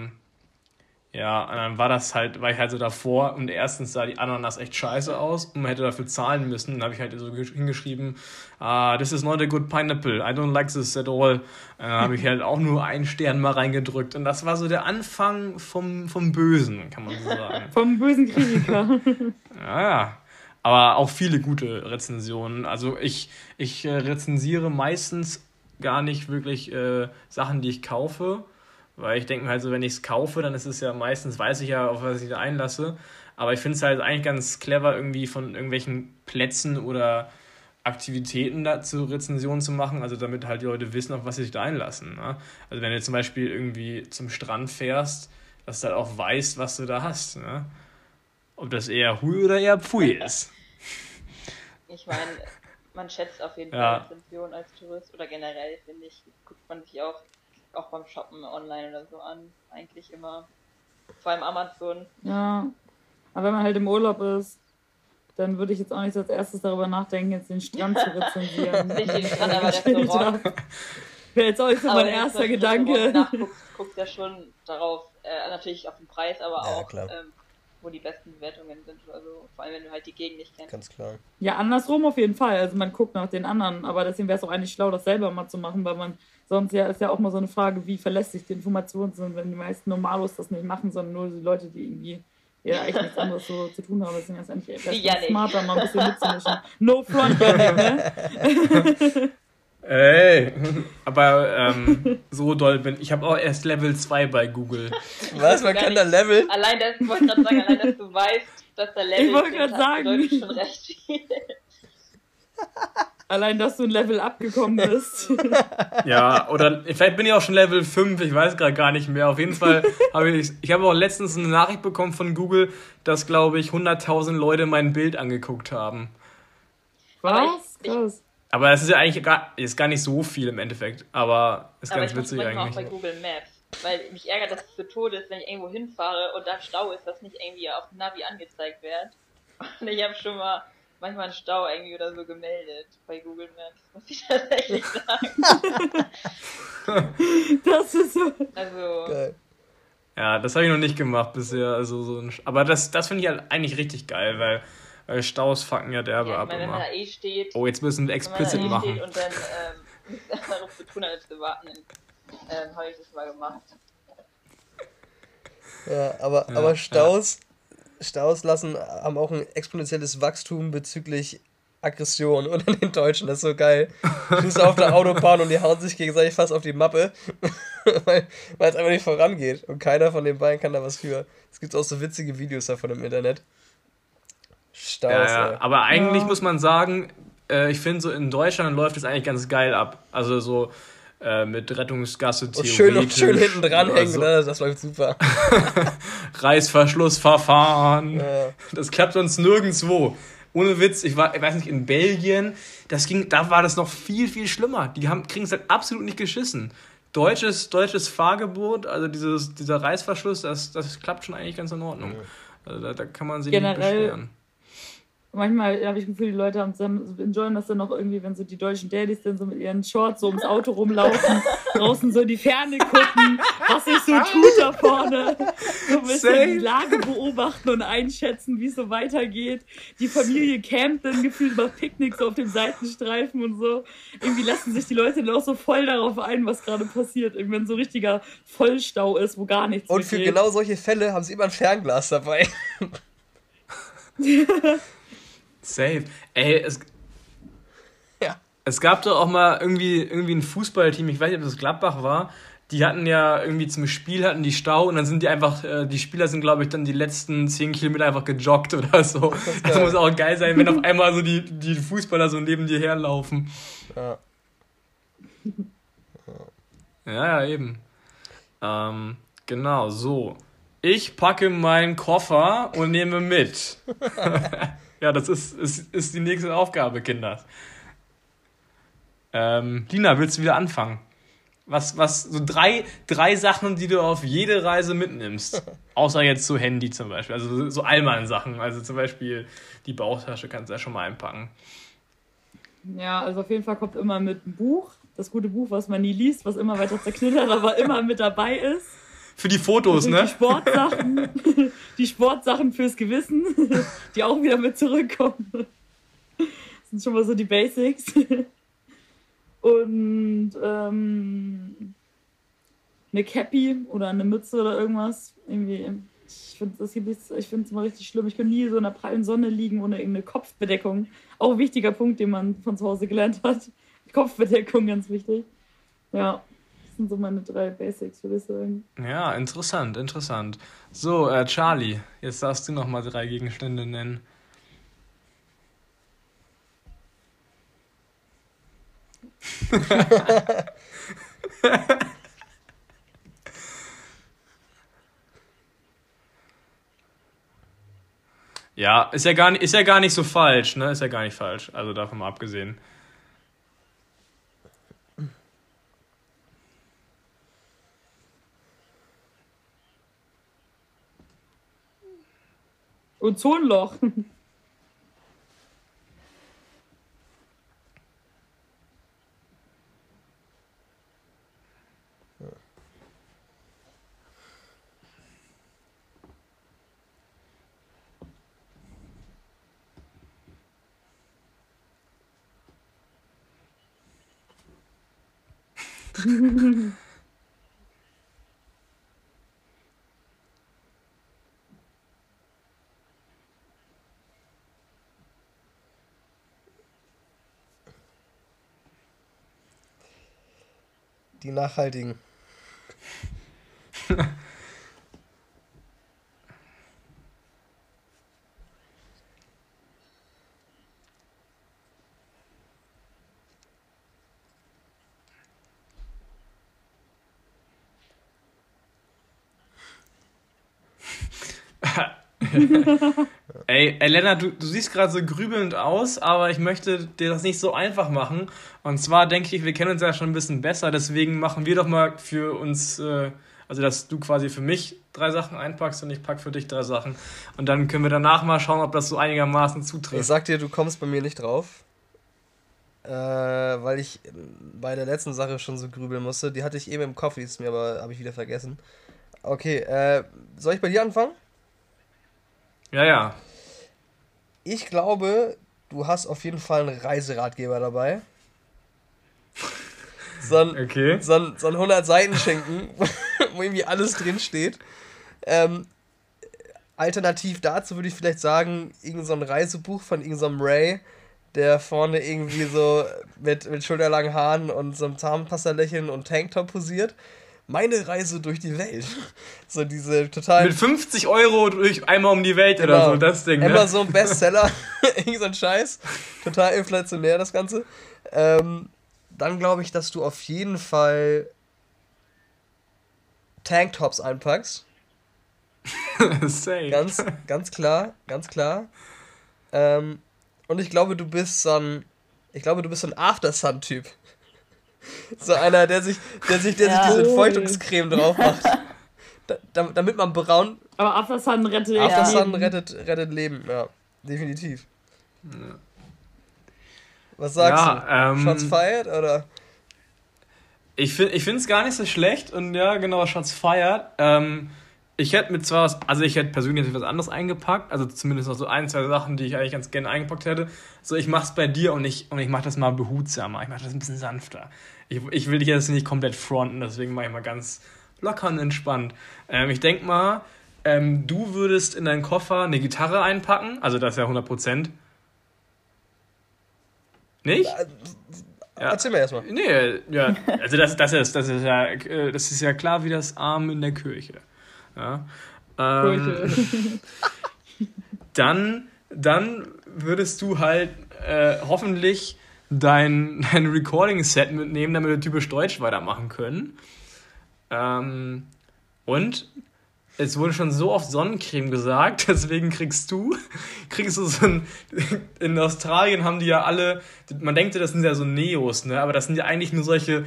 S1: ja, und dann war ich halt so davor und erstens sah die Ananas echt scheiße aus und man hätte dafür zahlen müssen. Dann habe ich halt so hingeschrieben, this is not a good pineapple, I don't like this at all. Und dann habe ich halt auch nur einen Stern mal reingedrückt und das war so der Anfang vom Bösen, kann man so sagen.
S3: Vom bösen Kritiker.
S1: Ja. Aber auch viele gute Rezensionen. Also ich rezensiere meistens gar nicht wirklich Sachen, die ich kaufe, weil ich denke mir halt so, wenn ich es kaufe, dann ist es ja meistens, weiß ich ja, auf was ich da einlasse. Aber ich finde es halt eigentlich ganz clever, irgendwie von irgendwelchen Plätzen oder Aktivitäten da zu Rezensionen zu machen, also damit halt die Leute wissen, auf was sie sich da einlassen. Ne? Also wenn du zum Beispiel irgendwie zum Strand fährst, dass du halt auch weißt, was du da hast. Ne? Ob das eher Hui oder eher Pfui ist.
S4: Ich meine, man schätzt auf jeden Fall Rezensionen als Tourist oder generell, finde ich, guckt man sich auch beim Shoppen online oder so an, eigentlich immer. Vor allem Amazon.
S3: Ja, aber wenn man halt im Urlaub ist, dann würde ich jetzt auch nicht als erstes darüber nachdenken, jetzt den Strand zu rezensieren.
S4: Nicht den Strand, aber das Restaurant.
S3: Wäre jetzt auch nicht so mein erster Gedanke.
S4: Guckt ja schon darauf, natürlich auf den Preis, aber
S2: Ja,
S4: auch
S2: klar.
S4: Wo die besten Bewertungen sind oder so. Vor allem, wenn du halt die Gegend nicht kennst.
S2: Ganz klar.
S3: Ja, andersrum auf jeden Fall. Also man guckt nach den anderen, aber deswegen wäre es auch eigentlich schlau, das selber mal zu machen, weil man sonst ist ja auch mal so eine Frage, wie verlässlich die Informationen sind, wenn die meisten Normalos das nicht machen, sondern nur die Leute, die irgendwie ja echt nichts anderes so zu tun haben. Deswegen ist es eigentlich smarter, mal ein bisschen mitzumischen. No front, Janik, ne?
S1: Ey, aber so doll bin ich. Habe auch erst Level 2 bei Google.
S2: Was? Man kann da leveln?
S4: Allein das, ich wollte gerade sagen, allein, dass du weißt, dass da Level
S3: Ich wollte gerade sagen.
S4: bedeutet schon recht viel.
S3: Allein, dass du ein Level abgekommen bist.
S1: Ja, oder vielleicht bin ich auch schon Level 5, ich weiß gerade gar nicht mehr. Auf jeden Fall habe ich habe auch letztens eine Nachricht bekommen von Google, dass, glaube ich, 100.000 Leute mein Bild angeguckt haben.
S3: Was? Krass.
S1: Aber das ist ja eigentlich gar nicht so viel im Endeffekt. Aber ist ganz witzig eigentlich.
S4: Aber ich auch bei Google Maps. Weil mich ärgert, dass es zu Tode ist, wenn ich irgendwo hinfahre und da Stau ist, dass nicht irgendwie auf dem Navi angezeigt wird. Und ich habe schon mal manchmal einen Stau irgendwie oder so gemeldet bei Google Maps, muss ich tatsächlich sagen.
S3: Das ist so.
S4: Also,
S2: Geil.
S1: Ja, das habe ich noch nicht gemacht bisher. Also aber das finde ich halt eigentlich richtig geil, weil Staus fucken ja derbe ab
S4: wenn
S1: immer.
S4: man da steht,
S1: Oh, jetzt müssen wir explicit machen.
S4: steht und dann nichts anderes zu tun hat, als zu warten, habe ich das mal gemacht.
S2: Ja, aber Staus haben auch ein exponentielles Wachstum bezüglich Aggression unter den Deutschen. Das ist so geil. Du bist auf der Autobahn und die hauen sich gegenseitig fast auf die Mappe, weil es einfach nicht vorangeht. Und keiner von den beiden kann da was für. Es gibt auch so witzige Videos davon im Internet. Staus,
S1: Ja,
S2: ey.
S1: aber eigentlich muss man sagen, ich finde so in Deutschland läuft es eigentlich ganz geil ab. Also so mit Rettungsgasse
S2: Und schön hinten dranhängen,
S1: so.
S2: ne? Das läuft super.
S1: Reißverschlussverfahren.
S2: Ja.
S1: Das klappt sonst nirgendwo. Ohne Witz, ich weiß nicht, in Belgien, da war das noch viel, viel schlimmer. Die kriegen es halt absolut nicht geschissen. Deutsches Fahrgebot, also dieser Reißverschluss, das klappt schon eigentlich ganz in Ordnung. Also da kann man sich nicht beschweren.
S3: Manchmal habe ich das Gefühl, die Leute enjoyen das dann noch irgendwie, wenn so die deutschen Daddys dann so mit ihren Shorts so ums Auto rumlaufen, draußen so in die Ferne gucken, was sich so tut da vorne, so ein bisschen die Lage beobachten und einschätzen, wie es so weitergeht. Die Familie campt dann gefühlt über Picknicks so auf dem Seitenstreifen und so. Irgendwie lassen sich die Leute dann auch so voll darauf ein, was gerade passiert. Wenn so ein richtiger Vollstau ist, wo gar nichts
S2: Und für
S3: geht.
S2: genau solche Fälle haben sie immer ein Fernglas dabei.
S1: Safe. Ey, es gab doch auch mal irgendwie ein Fußballteam, ich weiß nicht, ob das Gladbach war, die hatten ja irgendwie zum Spiel hatten die Stau und dann sind die einfach, die Spieler sind, glaube ich, dann die letzten 10 Kilometer einfach gejoggt oder so. Das muss auch geil sein, wenn auf einmal so die Fußballer so neben dir herlaufen.
S2: Ja.
S1: Ja, eben. Genau, so. Ich packe meinen Koffer und nehme mit. Ja, das ist die nächste Aufgabe, Kinder. Lina, willst du wieder anfangen? Was so drei Sachen, die du auf jede Reise mitnimmst. Außer jetzt so Handy zum Beispiel. Also so Allmann-Sachen. Also zum Beispiel die Bauchtasche kannst du ja schon mal einpacken.
S3: Ja, also auf jeden Fall kommt immer mit ein Buch. das gute Buch, was man nie liest, was immer weiter zerknittert, aber immer mit dabei ist.
S1: Für die Fotos,
S3: Und
S1: ne?
S3: Die Sportsachen fürs Gewissen, die auch wieder mit zurückkommen. Das sind schon mal so die Basics. Und eine Cappy oder eine Mütze oder irgendwas. Irgendwie, ich finde es immer richtig schlimm. Ich kann nie so in der prallen Sonne liegen ohne irgendeine Kopfbedeckung. Auch ein wichtiger Punkt, den man von zu Hause gelernt hat. Kopfbedeckung, ganz wichtig. Ja, das sind so meine 3 Basics, würde ich sagen.
S1: Ja, interessant. So, Charlie, jetzt darfst du noch mal 3 Gegenstände nennen. Ja, ist ja gar nicht so falsch, ne? Ist ja gar nicht falsch. Also davon mal abgesehen.
S3: Ozonloch.
S2: Die nachhaltigen.
S1: Ey, Lennart, du siehst gerade so grübelnd aus, aber ich möchte dir das nicht so einfach machen. Und zwar denke ich, wir kennen uns ja schon ein bisschen besser, deswegen machen wir doch mal für uns, also dass du quasi für mich 3 Sachen einpackst und ich pack für dich 3 Sachen. Und dann können wir danach mal schauen, ob das so einigermaßen
S2: Ich
S1: zutrifft.
S2: sag dir, du kommst bei mir nicht drauf. Weil ich bei der letzten Sache schon so grübeln musste. Die hatte ich eben im Kopf, die ist mir aber, habe ich wieder vergessen. Okay, soll ich bei dir anfangen?
S1: Ja.
S2: Ich glaube, du hast auf jeden Fall einen Reiseratgeber dabei.
S1: Okay.
S2: So ein 100-Seiten-Schinken, wo irgendwie alles drin steht. Alternativ dazu würde ich vielleicht sagen, irgend so ein Reisebuch von irgendeinem Ray, der vorne irgendwie so mit schulterlangen Haaren und so einem Zahnpasta-Lächeln und Tanktop posiert. Meine Reise durch die Welt. So diese total...
S1: Mit 50 € durch einmal um die Welt oder
S2: Genau.
S1: so, das Ding, ne?
S2: Amazon Bestseller, irgend so ein Scheiß. Total inflationär, das Ganze. Dann glaube ich, dass du auf jeden Fall Tanktops einpackst.
S1: Safe.
S2: Ganz klar. Und ich glaube, du bist so ein Aftersun-Typ. So einer, der sich diese Feuchtungscreme drauf macht. Damit man braun...
S3: Aber Aftersun rettet
S2: Aftersun
S3: Leben.
S2: rettet Leben, ja. Definitiv. Ja. Was sagst du? Shots fired, oder?
S1: Ich finde es gar nicht so schlecht und ja, genau, Shots fired. Ich hätte persönlich was anderes eingepackt, also zumindest noch so 1, 2 Sachen, die ich eigentlich ganz gerne eingepackt hätte. So, ich mach's bei dir und ich mach das mal behutsamer, ich mach das ein bisschen sanfter. Ich will dich jetzt nicht komplett fronten, deswegen mache ich mal ganz locker und entspannt. Ich denke mal, du würdest in deinen Koffer eine Gitarre einpacken, also das ist ja 100%. Nicht?
S2: Ja. Erzähl mir erstmal.
S1: Nee, ja, also das ist ja klar wie das Arm in der Kirche. Ja. Dann würdest du halt hoffentlich dein Recording-Set mitnehmen, damit wir typisch Deutsch weitermachen können. Und es wurde schon so oft Sonnencreme gesagt, deswegen kriegst du so ein... In Australien haben die ja alle... Man denkt, das sind ja so Neos, ne? Aber das sind ja eigentlich nur solche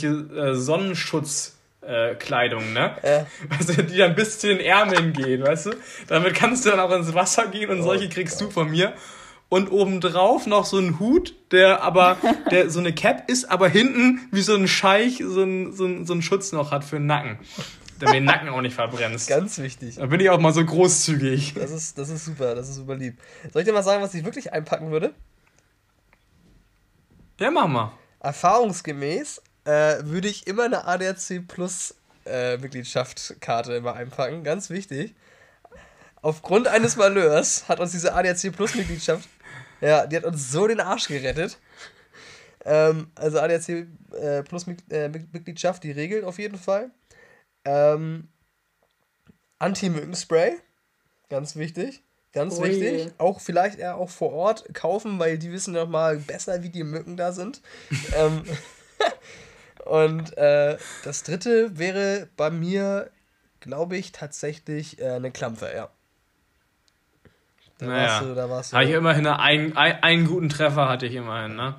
S1: Sonnenschutzkleidung, ne?
S2: Ja.
S1: Also, die dann bis zu den Ärmeln gehen, weißt du? Damit kannst du dann auch ins Wasser gehen und solche kriegst du von mir. und obendrauf noch so ein Hut, der so eine Cap ist, aber hinten wie so ein Scheich so ein Schutz noch hat für den Nacken. Damit den Nacken auch nicht verbrennst.
S2: Ganz wichtig.
S1: Da bin ich auch mal so großzügig.
S2: Das ist super lieb. Soll ich dir mal sagen, was ich wirklich einpacken würde?
S1: Ja, mach mal.
S2: Erfahrungsgemäß würde ich immer eine ADAC Plus Mitgliedschaftskarte immer einpacken. Ganz wichtig. Aufgrund eines Malheurs hat uns diese ADAC Plus Mitgliedschaft, ja, die hat uns so den Arsch gerettet. Also ADAC Plus Mitgliedschaft, die regelt auf jeden Fall. Anti-Mückenspray, ganz wichtig. Ganz wichtig. Auch vielleicht eher auch vor Ort kaufen, weil die wissen noch mal besser, wie die Mücken da sind. Und das dritte wäre bei mir, glaube ich, tatsächlich eine Klampfe, ja. Da warst du.
S1: Hatte ich immerhin einen guten Treffer hatte ich immerhin, ne?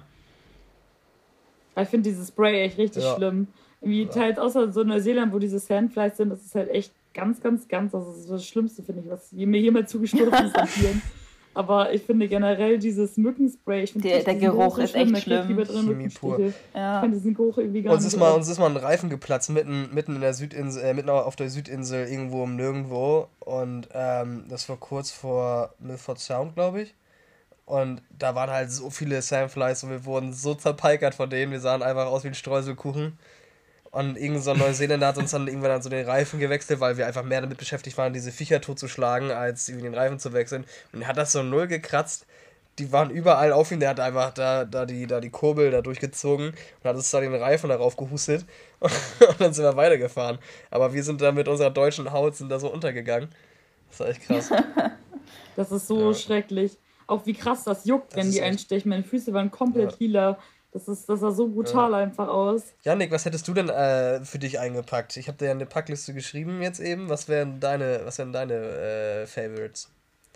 S3: Ich finde dieses Spray echt richtig schlimm. Irgendwie teils außer so Neuseeland, wo diese Sandflies sind, das ist halt echt ganz, also das ist das Schlimmste, finde ich, was mir jemals zugestoßen ist an Tieren. Aber ich finde generell dieses Mückenspray,
S4: der Geruch ist echt schlimm.
S2: Chemie pur.
S3: Ja. Ich finde diesen Geruch irgendwie gar
S2: nicht. Uns ist mal ein Reifen geplatzt mitten in der Südinsel, mitten auf der Südinsel irgendwo im Nirgendwo. Und das war kurz vor Milford Sound, glaube ich. Und da waren halt so viele Sandflies und wir wurden so zerpeikert von denen. Wir sahen einfach aus wie ein Streuselkuchen. Und irgend so ein Neuseeländer hat uns dann irgendwann so den Reifen gewechselt, weil wir einfach mehr damit beschäftigt waren, diese Viecher totzuschlagen, als irgendwie den Reifen zu wechseln. Und er hat das so null gekratzt. Die waren überall auf ihn, der hat einfach da die Kurbel da durchgezogen und hat uns da den Reifen darauf gehustet. Und dann sind wir weitergefahren. Aber wir sind da mit unserer deutschen Haut sind da so untergegangen. Das war echt krass.
S3: Das ist so schrecklich. Auch wie krass das juckt, wenn die einstechen. Meine Füße waren komplett lila. Das sah so brutal einfach aus.
S2: Jannik, was hättest du denn für dich eingepackt? Ich habe dir ja eine Packliste geschrieben jetzt eben. Was wären deine Favorites?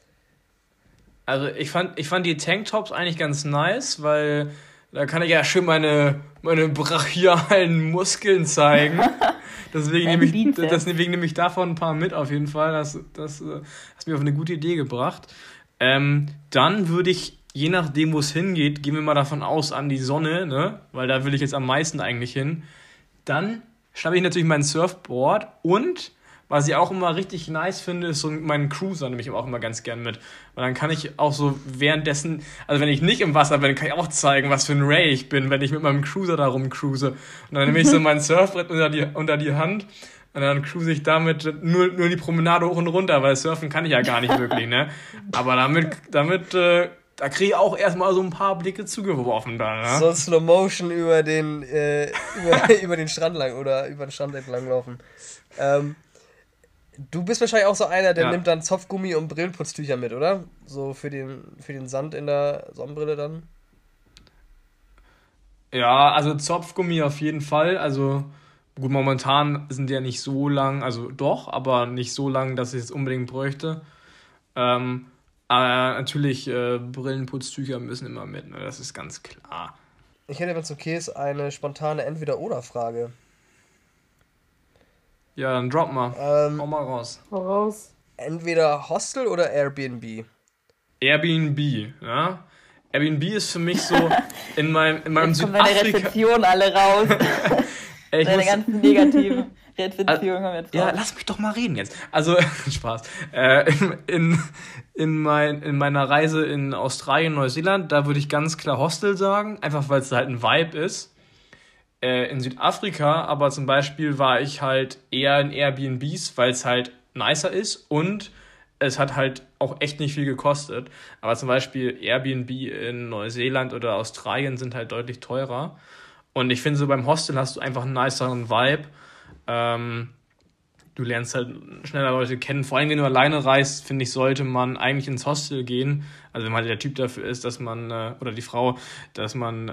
S1: Also ich fand die Tanktops eigentlich ganz nice, weil da kann ich ja schön meine brachialen Muskeln zeigen. Deswegen nehme ich davon ein paar mit auf jeden Fall. Das hast mir auf eine gute Idee gebracht. Dann würde ich, je nachdem, wo es hingeht, gehen wir mal davon aus, an die Sonne, ne? Weil da will ich jetzt am meisten eigentlich hin. Dann schnappe ich natürlich mein Surfboard und, was ich auch immer richtig nice finde, ist so meinen Cruiser, nehme ich auch immer ganz gern mit. Weil dann kann ich auch so währenddessen, also wenn ich nicht im Wasser bin, kann ich auch zeigen, was für ein Ray ich bin, wenn ich mit meinem Cruiser da rumcruise. Und dann nehme ich so mein Surfbrett unter die Hand und dann cruise ich damit nur die Promenade hoch und runter, weil surfen kann ich ja gar nicht wirklich, ne? Aber da kriege ich auch erstmal so ein paar Blicke zugeworfen da, ne?
S2: So Slow Motion über den Strand lang oder über den Strand entlang laufen. Du bist wahrscheinlich auch so einer, der nimmt dann Zopfgummi und Brillenputztücher mit, oder? So für den Sand in der Sonnenbrille dann?
S1: Ja, also Zopfgummi auf jeden Fall. Also gut, momentan sind die ja nicht so lang, also doch, aber nicht so lang, dass ich es unbedingt bräuchte. Aber natürlich, Brillenputztücher müssen immer mit, ne? Das ist ganz klar.
S2: Ich hätte, wenn es okay ist, eine spontane Entweder-Oder-Frage.
S1: Ja, dann drop mal. Hau mal raus.
S3: Hau raus.
S2: Entweder Hostel oder Airbnb?
S1: Airbnb, ja. Airbnb ist für mich so in meinem
S4: Südafrika... Jetzt kommen meine Rezeption alle raus. Deine ganzen negativen Rezensionen kommen jetzt raus.
S1: Ja, lass mich doch mal reden jetzt. Also, Spaß. In meiner Reise in Australien, Neuseeland, da würde ich ganz klar Hostel sagen, einfach weil es halt ein Vibe ist. In Südafrika aber zum Beispiel war ich halt eher in Airbnbs, weil es halt nicer ist und es hat halt auch echt nicht viel gekostet. Aber zum Beispiel Airbnb in Neuseeland oder Australien sind halt deutlich teurer. Und ich finde, so beim Hostel hast du einfach einen niceren Vibe. Du lernst halt schneller Leute kennen. Vor allem, wenn du alleine reist, finde ich, sollte man eigentlich ins Hostel gehen. Also wenn man der Typ dafür ist, dass man, oder die Frau, dass man...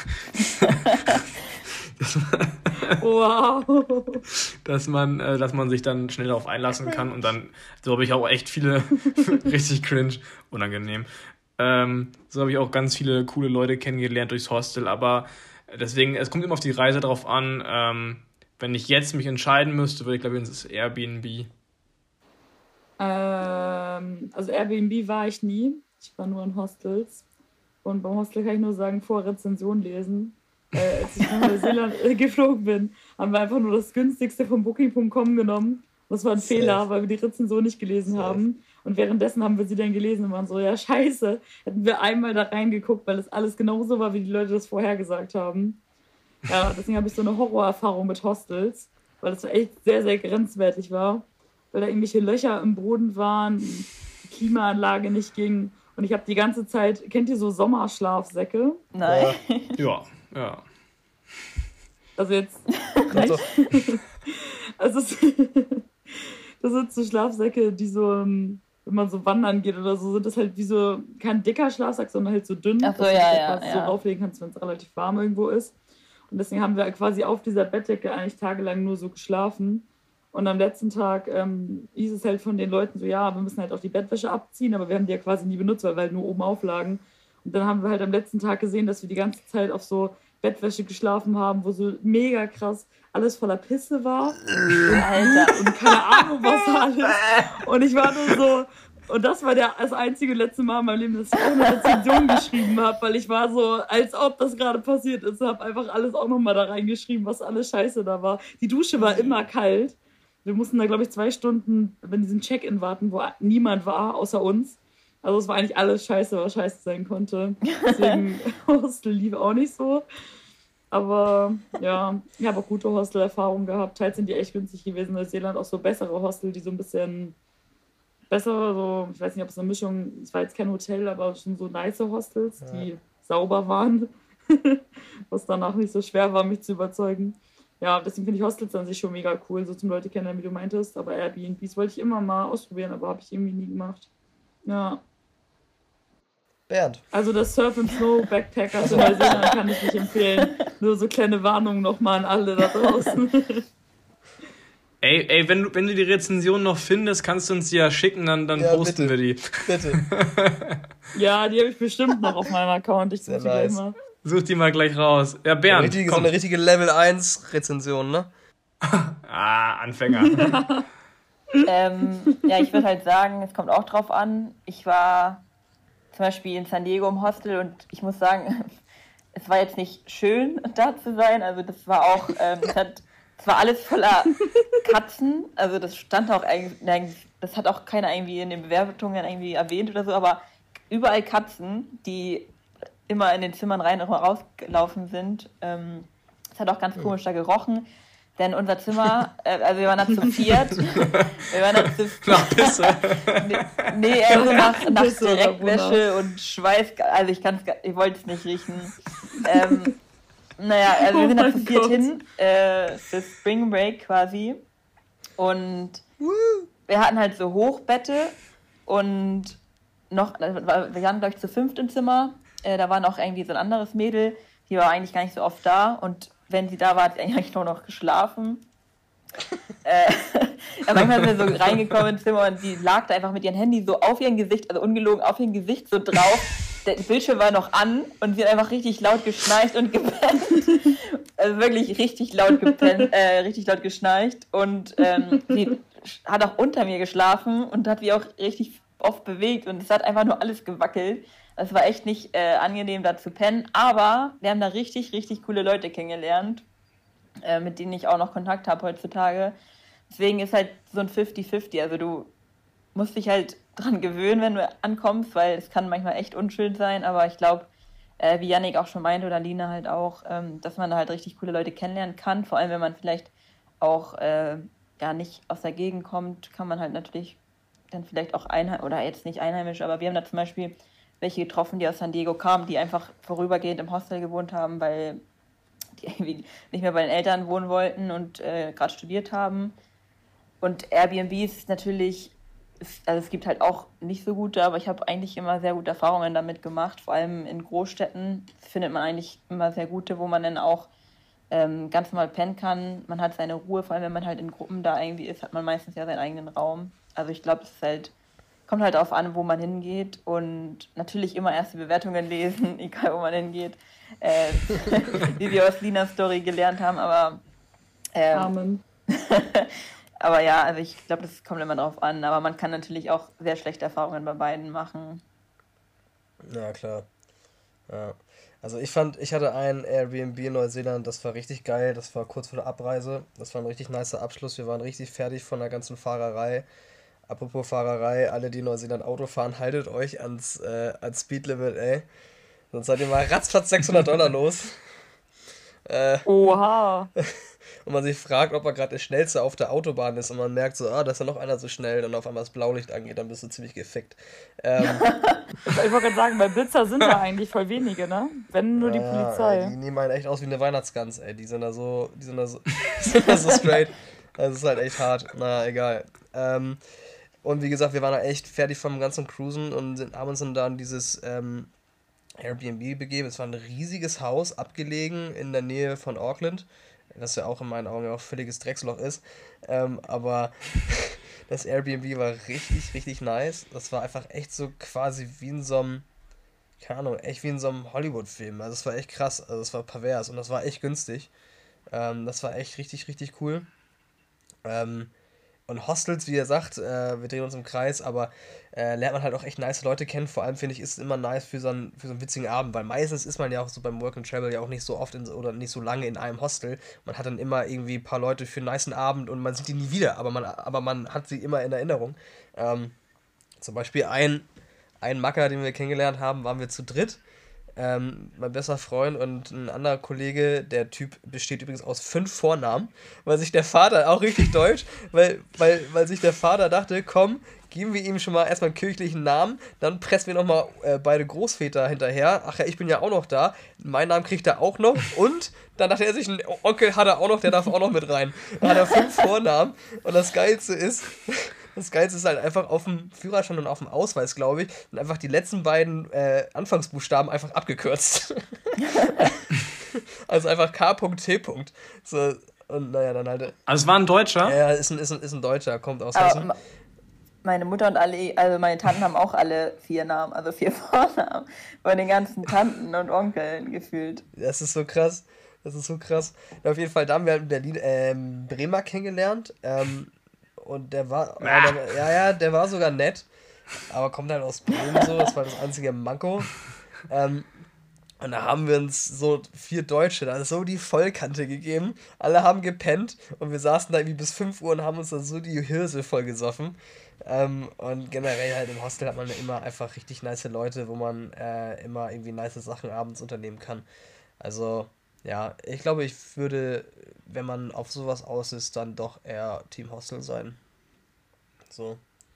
S3: Wow.
S1: dass man sich dann schnell darauf einlassen kann und dann, so habe ich auch echt viele richtig cringe, unangenehm. So habe ich auch ganz viele coole Leute kennengelernt durchs Hostel, aber deswegen, es kommt immer auf die Reise drauf an. Wenn ich jetzt mich entscheiden müsste, würde ich glaube ich ins Airbnb.
S3: Also Airbnb war ich nie. Ich war nur in Hostels. Und beim Hostel kann ich nur sagen, vor Rezension lesen. Als ich nach Neuseeland geflogen bin, haben wir einfach nur das günstigste von Booking.com genommen. Das war ein Fehler, weil wir die Rezension nicht gelesen haben. Und währenddessen haben wir sie dann gelesen und waren so, ja scheiße, hätten wir einmal da reingeguckt, weil das alles genauso war, wie die Leute das vorher gesagt haben. Ja, deswegen habe ich so eine Horrorerfahrung mit Hostels, weil das echt sehr, sehr grenzwertig war. Weil da irgendwelche Löcher im Boden waren, die Klimaanlage nicht ging. Und ich habe die ganze Zeit, kennt ihr so Sommerschlafsäcke?
S4: Nein.
S1: Ja.
S3: Also jetzt nicht. Also das sind so Schlafsäcke, die so, wenn man so wandern geht oder so, sind das halt wie so, kein dicker Schlafsack, sondern halt so dünn,
S4: Ach so,
S3: dass du
S4: ja.
S3: so rauflegen kannst, wenn es relativ warm irgendwo ist. Und deswegen haben wir quasi auf dieser Bettdecke eigentlich tagelang nur so geschlafen. Und am letzten Tag hieß es halt von den Leuten so, ja, wir müssen halt auch die Bettwäsche abziehen, aber wir haben die ja quasi nie benutzt, weil wir halt nur oben auflagen. Und dann haben wir halt am letzten Tag gesehen, dass wir die ganze Zeit auf so Bettwäsche geschlafen haben, wo so mega krass alles voller Pisse war.
S4: Alter.
S3: Und keine Ahnung, was alles. Und ich war nur so, und das war das einzige letzte Mal in meinem Leben, dass ich auch eine Rezension geschrieben habe, weil ich war so, als ob das gerade passiert ist, habe einfach alles auch nochmal da reingeschrieben, was alles scheiße da war. Die Dusche war immer kalt. Wir mussten da, glaube ich, 2 Stunden bei diesem Check-in warten, wo niemand war, außer uns. Also es war eigentlich alles scheiße, was scheiße sein konnte. Deswegen Hostel lief auch nicht so. Aber ja, ich habe auch gute Hostel-Erfahrungen gehabt. Teils sind die echt günstig gewesen. In Neuseeland auch so bessere Hostel, die so ein bisschen bessere, so, ich weiß nicht, ob es eine Mischung, es war jetzt kein Hotel, aber schon so nice Hostels, die sauber waren. Was danach nicht so schwer war, mich zu überzeugen. Ja, deswegen finde ich Hostels an sich schon mega cool, so zum Leute kennenlernen, wie du meintest. Aber Airbnbs wollte ich immer mal ausprobieren, aber habe ich irgendwie nie gemacht. Ja.
S2: Bernd.
S3: Also das Surf and Snow Backpackers in Neuseeland kann ich nicht empfehlen. Nur so kleine Warnungen nochmal an alle da draußen.
S1: Ey, wenn du die Rezension noch findest, kannst du uns die ja schicken, dann posten
S2: bitte.
S1: wir die.
S2: Bitte.
S3: Ja, die habe ich bestimmt noch auf meinem Account. Ich suche die gleich mal.
S1: Such die mal gleich raus. Ja, Bernd,
S2: So
S1: komm.
S2: eine richtige Level 1 Rezension, ne?
S1: Anfänger.
S4: Ja, ich würde halt sagen, es kommt auch drauf an. Ich war zum Beispiel in San Diego im Hostel und ich muss sagen, es war jetzt nicht schön, da zu sein. Also das war auch, es war alles voller Katzen. Also das stand auch eigentlich, das hat auch keiner irgendwie in den Bewertungen irgendwie erwähnt oder so, aber überall Katzen, die immer in den Zimmern rein und rausgelaufen sind. Es hat auch ganz komisch da gerochen. Denn unser Zimmer, also wir waren da zu viert. Wir waren da zu
S1: Nach Pisse.
S4: Nee, also nach
S3: Pisse oder
S4: Direktwäsche und Schweiß. Also ich wollte es nicht riechen. Naja, also wir sind da zu viert hin, für Spring Break quasi. Und wir hatten halt so Hochbette und noch, wir waren, glaube ich, zu 5 im Zimmer. Da war noch irgendwie so ein anderes Mädel, die war eigentlich gar nicht so oft da und wenn sie da war, hat sie eigentlich nur noch geschlafen. Ja, manchmal sind wir so reingekommen ins Zimmer und sie lag da einfach mit ihrem Handy so auf ihrem Gesicht, also ungelogen auf ihrem Gesicht so drauf. Der Bildschirm war noch an und sie hat einfach richtig laut geschnarcht und gepennt. Also wirklich richtig laut geschnarcht. Und sie hat auch unter mir geschlafen und hat mich auch richtig oft bewegt und es hat einfach nur alles gewackelt. Es war echt nicht angenehm, da zu pennen, aber wir haben da richtig, richtig coole Leute kennengelernt, mit denen ich auch noch Kontakt habe heutzutage. Deswegen ist halt so ein 50-50, also du musst dich halt dran gewöhnen, wenn du ankommst, weil es kann manchmal echt unschön sein, aber ich glaube, wie Yannick auch schon meinte oder Lina halt auch, dass man da halt richtig coole Leute kennenlernen kann, vor allem wenn man vielleicht auch nicht aus der Gegend kommt, kann man halt natürlich dann vielleicht auch oder jetzt nicht einheimisch, aber wir haben da zum Beispiel welche getroffen, die aus San Diego kamen, die einfach vorübergehend im Hostel gewohnt haben, weil die irgendwie nicht mehr bei den Eltern wohnen wollten und gerade studiert haben. Und Airbnbs natürlich, also es gibt halt auch nicht so gute, aber ich habe eigentlich immer sehr gute Erfahrungen damit gemacht. Vor allem in Großstädten findet man eigentlich immer sehr gute, wo man dann auch ganz normal pennen kann. Man hat seine Ruhe, vor allem wenn man halt in Gruppen da irgendwie ist, hat man meistens ja seinen eigenen Raum. Also ich glaube, es ist halt kommt halt darauf an, wo man hingeht und natürlich immer erst die Bewertungen lesen, egal wo man hingeht, wie wir aus Linas Story gelernt haben, aber
S3: Amen.
S4: aber ja, also ich glaube, das kommt immer drauf an, aber man kann natürlich auch sehr schlechte Erfahrungen bei beiden machen.
S2: Ja, klar. Ja. Also ich hatte ein Airbnb in Neuseeland, das war richtig geil, das war kurz vor der Abreise, das war ein richtig nicer Abschluss, wir waren richtig fertig von der ganzen Fahrerei. Apropos Fahrerei, alle, die in Neuseeland Auto fahren, haltet euch ans Speedlimit, ey. Sonst seid ihr mal ratzfatz $600 los.
S3: Oha.
S2: Und man sich fragt, ob man gerade der Schnellste auf der Autobahn ist und man merkt so, da ist ja noch einer so schnell und auf einmal das Blaulicht angeht, dann bist du ziemlich gefickt.
S3: Ich wollte gerade sagen, bei Blitzer sind da eigentlich voll wenige, ne? Wenn nur die Polizei.
S2: Die nehmen einen echt aus wie eine Weihnachtsgans, ey. Die sind da so, sind da so straight. Das ist halt echt hart. Naja, egal. Und wie gesagt, wir waren da echt fertig vom ganzen Cruisen und haben uns dann da in dieses Airbnb begeben. Es war ein riesiges Haus, abgelegen in der Nähe von Auckland, was ja auch in meinen Augen auch völliges Drecksloch ist. Aber das Airbnb war richtig, richtig nice. Das war einfach echt so quasi wie in so einem, keine Ahnung, echt wie in so einem Hollywood-Film. Also es war echt krass, also es war pervers und das war echt günstig. Das war echt richtig, richtig cool. Und Hostels, wie er sagt, wir drehen uns im Kreis, aber lernt man halt auch echt nice Leute kennen. Vor allem finde ich, ist es immer nice für so einen witzigen Abend, weil meistens ist man ja auch so beim Work and Travel ja auch nicht so oft oder nicht so lange in einem Hostel. Man hat dann immer irgendwie ein paar Leute für einen nicen Abend und man sieht die nie wieder, aber man hat sie immer in Erinnerung. Zum Beispiel ein Macker, den wir kennengelernt haben, waren wir zu dritt. Mein bester Freund und ein anderer Kollege, der Typ besteht übrigens aus 5 Vornamen, weil sich der Vater, auch richtig deutsch, weil sich der Vater dachte, komm, geben wir ihm schon mal erstmal einen kirchlichen Namen, dann pressen wir nochmal beide Großväter hinterher, ach ja, ich bin ja auch noch da, meinen Namen kriegt er auch noch und dann dachte er sich, einen Onkel hat er auch noch, der darf auch noch mit rein. Dann hat er 5 Vornamen und das Geilste ist halt einfach auf dem Führerschein und auf dem Ausweis, glaube ich, sind einfach die letzten beiden Anfangsbuchstaben einfach abgekürzt. Also einfach K.T. So, und naja, dann halt.
S1: Also es war ein Deutscher?
S2: Ja, ist ein Deutscher, kommt aus
S5: Aber
S2: Hessen.
S5: meine Mutter und also meine Tanten haben auch alle 4 Namen, also 4 Vornamen. Bei den ganzen Tanten und Onkeln gefühlt.
S2: Das ist so krass. Und auf jeden Fall, da haben wir halt in Berlin Bremer kennengelernt. Und der war, der war sogar nett, aber kommt halt aus Bremen so, das war das einzige Manko. Und da haben wir uns so 4 Deutsche, da so die Vollkante gegeben, alle haben gepennt und wir saßen da irgendwie bis 5 Uhr und haben uns da so die Hirse voll gesoffen. Und generell halt im Hostel hat man ja immer einfach richtig nice Leute, wo man immer irgendwie nice Sachen abends unternehmen kann. Also ja, ich glaube, ich würde, wenn man auf sowas aus ist, dann doch eher Team Hostel sein. So.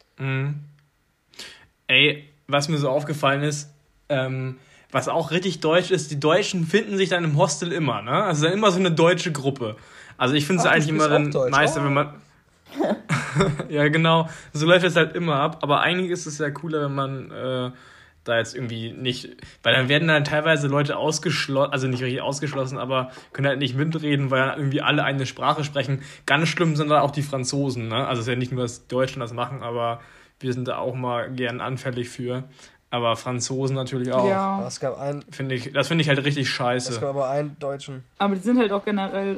S1: Ey, was mir so aufgefallen ist, was auch richtig deutsch ist, die Deutschen finden sich dann im Hostel immer, ne? Also dann immer so eine deutsche Gruppe. Also ich finde es eigentlich immer dann nice, wenn man... Ja, genau. So läuft es halt immer ab. Aber eigentlich ist es ja cooler, wenn man da jetzt irgendwie nicht... Weil dann werden dann teilweise Leute ausgeschlossen, also nicht richtig ausgeschlossen, aber können halt nicht mitreden, weil dann irgendwie alle eine Sprache sprechen. Ganz schlimm sind da auch die Franzosen, ne? Also es ist ja nicht nur, dass Deutschen das machen, aber wir sind da auch mal gern anfällig für. Aber Franzosen natürlich auch.
S3: Ja.
S2: Aber es gab
S1: Das finde ich halt richtig scheiße.
S2: Es gab aber einen Deutschen.
S3: Aber die sind halt auch generell...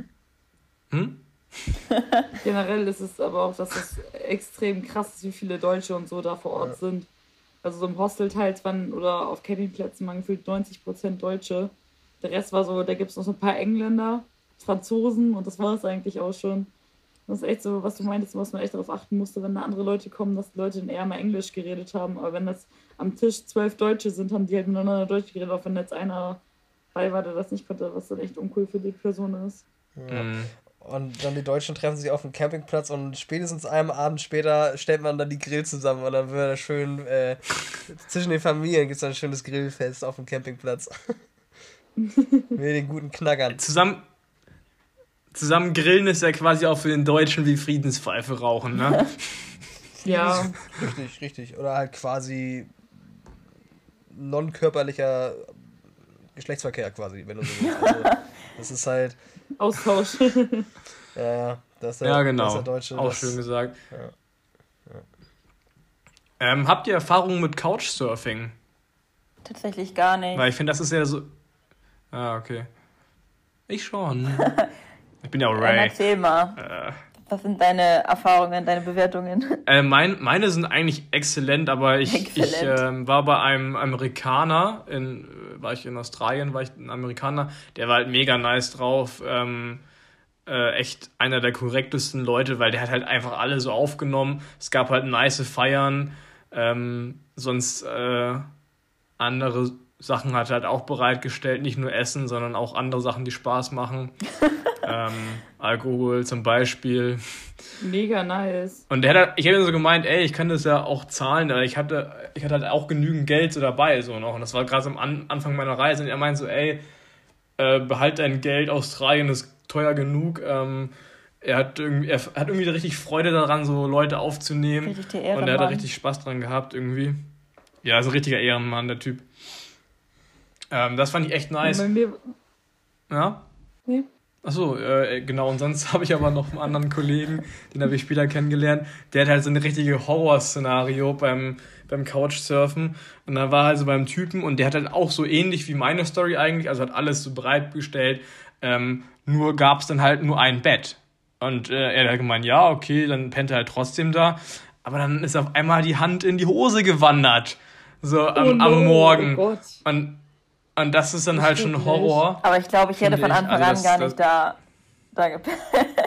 S3: Generell ist es aber auch, dass es extrem krass ist, wie viele Deutsche und so da vor Ort sind. Also so im Hostel teils waren oder auf Campingplätzen waren gefühlt 90% Deutsche. Der Rest war so, da gibt es noch so ein paar Engländer, Franzosen und das war es eigentlich auch schon. Das ist echt so, was du meintest, was man echt darauf achten musste, wenn da andere Leute kommen, dass die Leute dann eher mal Englisch geredet haben. Aber wenn das am Tisch 12 Deutsche sind, haben die halt miteinander Deutsch geredet, auch wenn jetzt einer bei war, der das nicht konnte, was dann echt uncool für die Person ist.
S2: Ja. Und dann die Deutschen treffen sich auf dem Campingplatz und spätestens einen Abend später stellt man dann die Grill zusammen und dann wird das schön, zwischen den Familien gibt es dann ein schönes Grillfest auf dem Campingplatz. Mit den guten Knackern.
S1: Zusammen grillen ist ja quasi auch für den Deutschen wie Friedenspfeife rauchen, ne?
S3: Ja.
S2: Richtig. Oder halt quasi non-körperlicher Geschlechtsverkehr quasi, wenn du so willst. Also, das ist halt...
S3: Austausch.
S2: Ja, das ist
S1: ja, genau.
S2: Das ist der Deutsche.
S1: Auch schön gesagt.
S2: Ja.
S1: Habt ihr Erfahrungen mit Couchsurfing?
S5: Tatsächlich gar nicht.
S1: Weil ich finde, das ist ja so... Ah, okay. Ich schon. Ich bin ja auch Ray.
S5: Erzähl mal. Was sind deine Erfahrungen, deine Bewertungen?
S1: Meine sind eigentlich exzellent, aber ich war bei einem Amerikaner, war ich in Australien, war ich ein Amerikaner, der war halt mega nice drauf, echt einer der korrektesten Leute, weil der hat halt einfach alle so aufgenommen, es gab halt nice Feiern, sonst andere Sachen hat er halt auch bereitgestellt, nicht nur Essen, sondern auch andere Sachen, die Spaß machen. Alkohol zum Beispiel.
S3: Mega nice.
S1: Und ich habe so gemeint, ey, ich kann das ja auch zahlen, aber ich hatte halt auch genügend Geld so dabei, so noch. Und das war gerade am Anfang meiner Reise. Und er meinte so, ey, behalt dein Geld, Australien ist teuer genug. Er hat irgendwie richtig Freude daran, so Leute aufzunehmen.
S5: Richtig der Ehrenmann.
S1: Und er hat da richtig Spaß dran gehabt, irgendwie. Ja, so ein richtiger Ehrenmann, der Typ. Das fand ich echt nice.
S3: Und bei mir,
S1: Ja?
S3: nee.
S1: Achso, genau. Und sonst habe ich aber noch einen anderen Kollegen, den habe ich später kennengelernt. Der hat halt so ein richtiges Horrorszenario beim Couchsurfen. Und dann war er also beim Typen und der hat halt auch so ähnlich wie meine Story eigentlich, also hat alles so bereitgestellt. Nur gab es dann halt nur ein Bett. Und er hat gemeint, ja, okay, dann pennt er halt trotzdem da. Aber dann ist auf einmal die Hand in die Hose gewandert. So am Morgen.
S3: Oh Gott.
S1: Und das ist dann halt schon Horror.
S5: Aber ich glaube, ich hätte von Anfang an gar nicht da gepennt.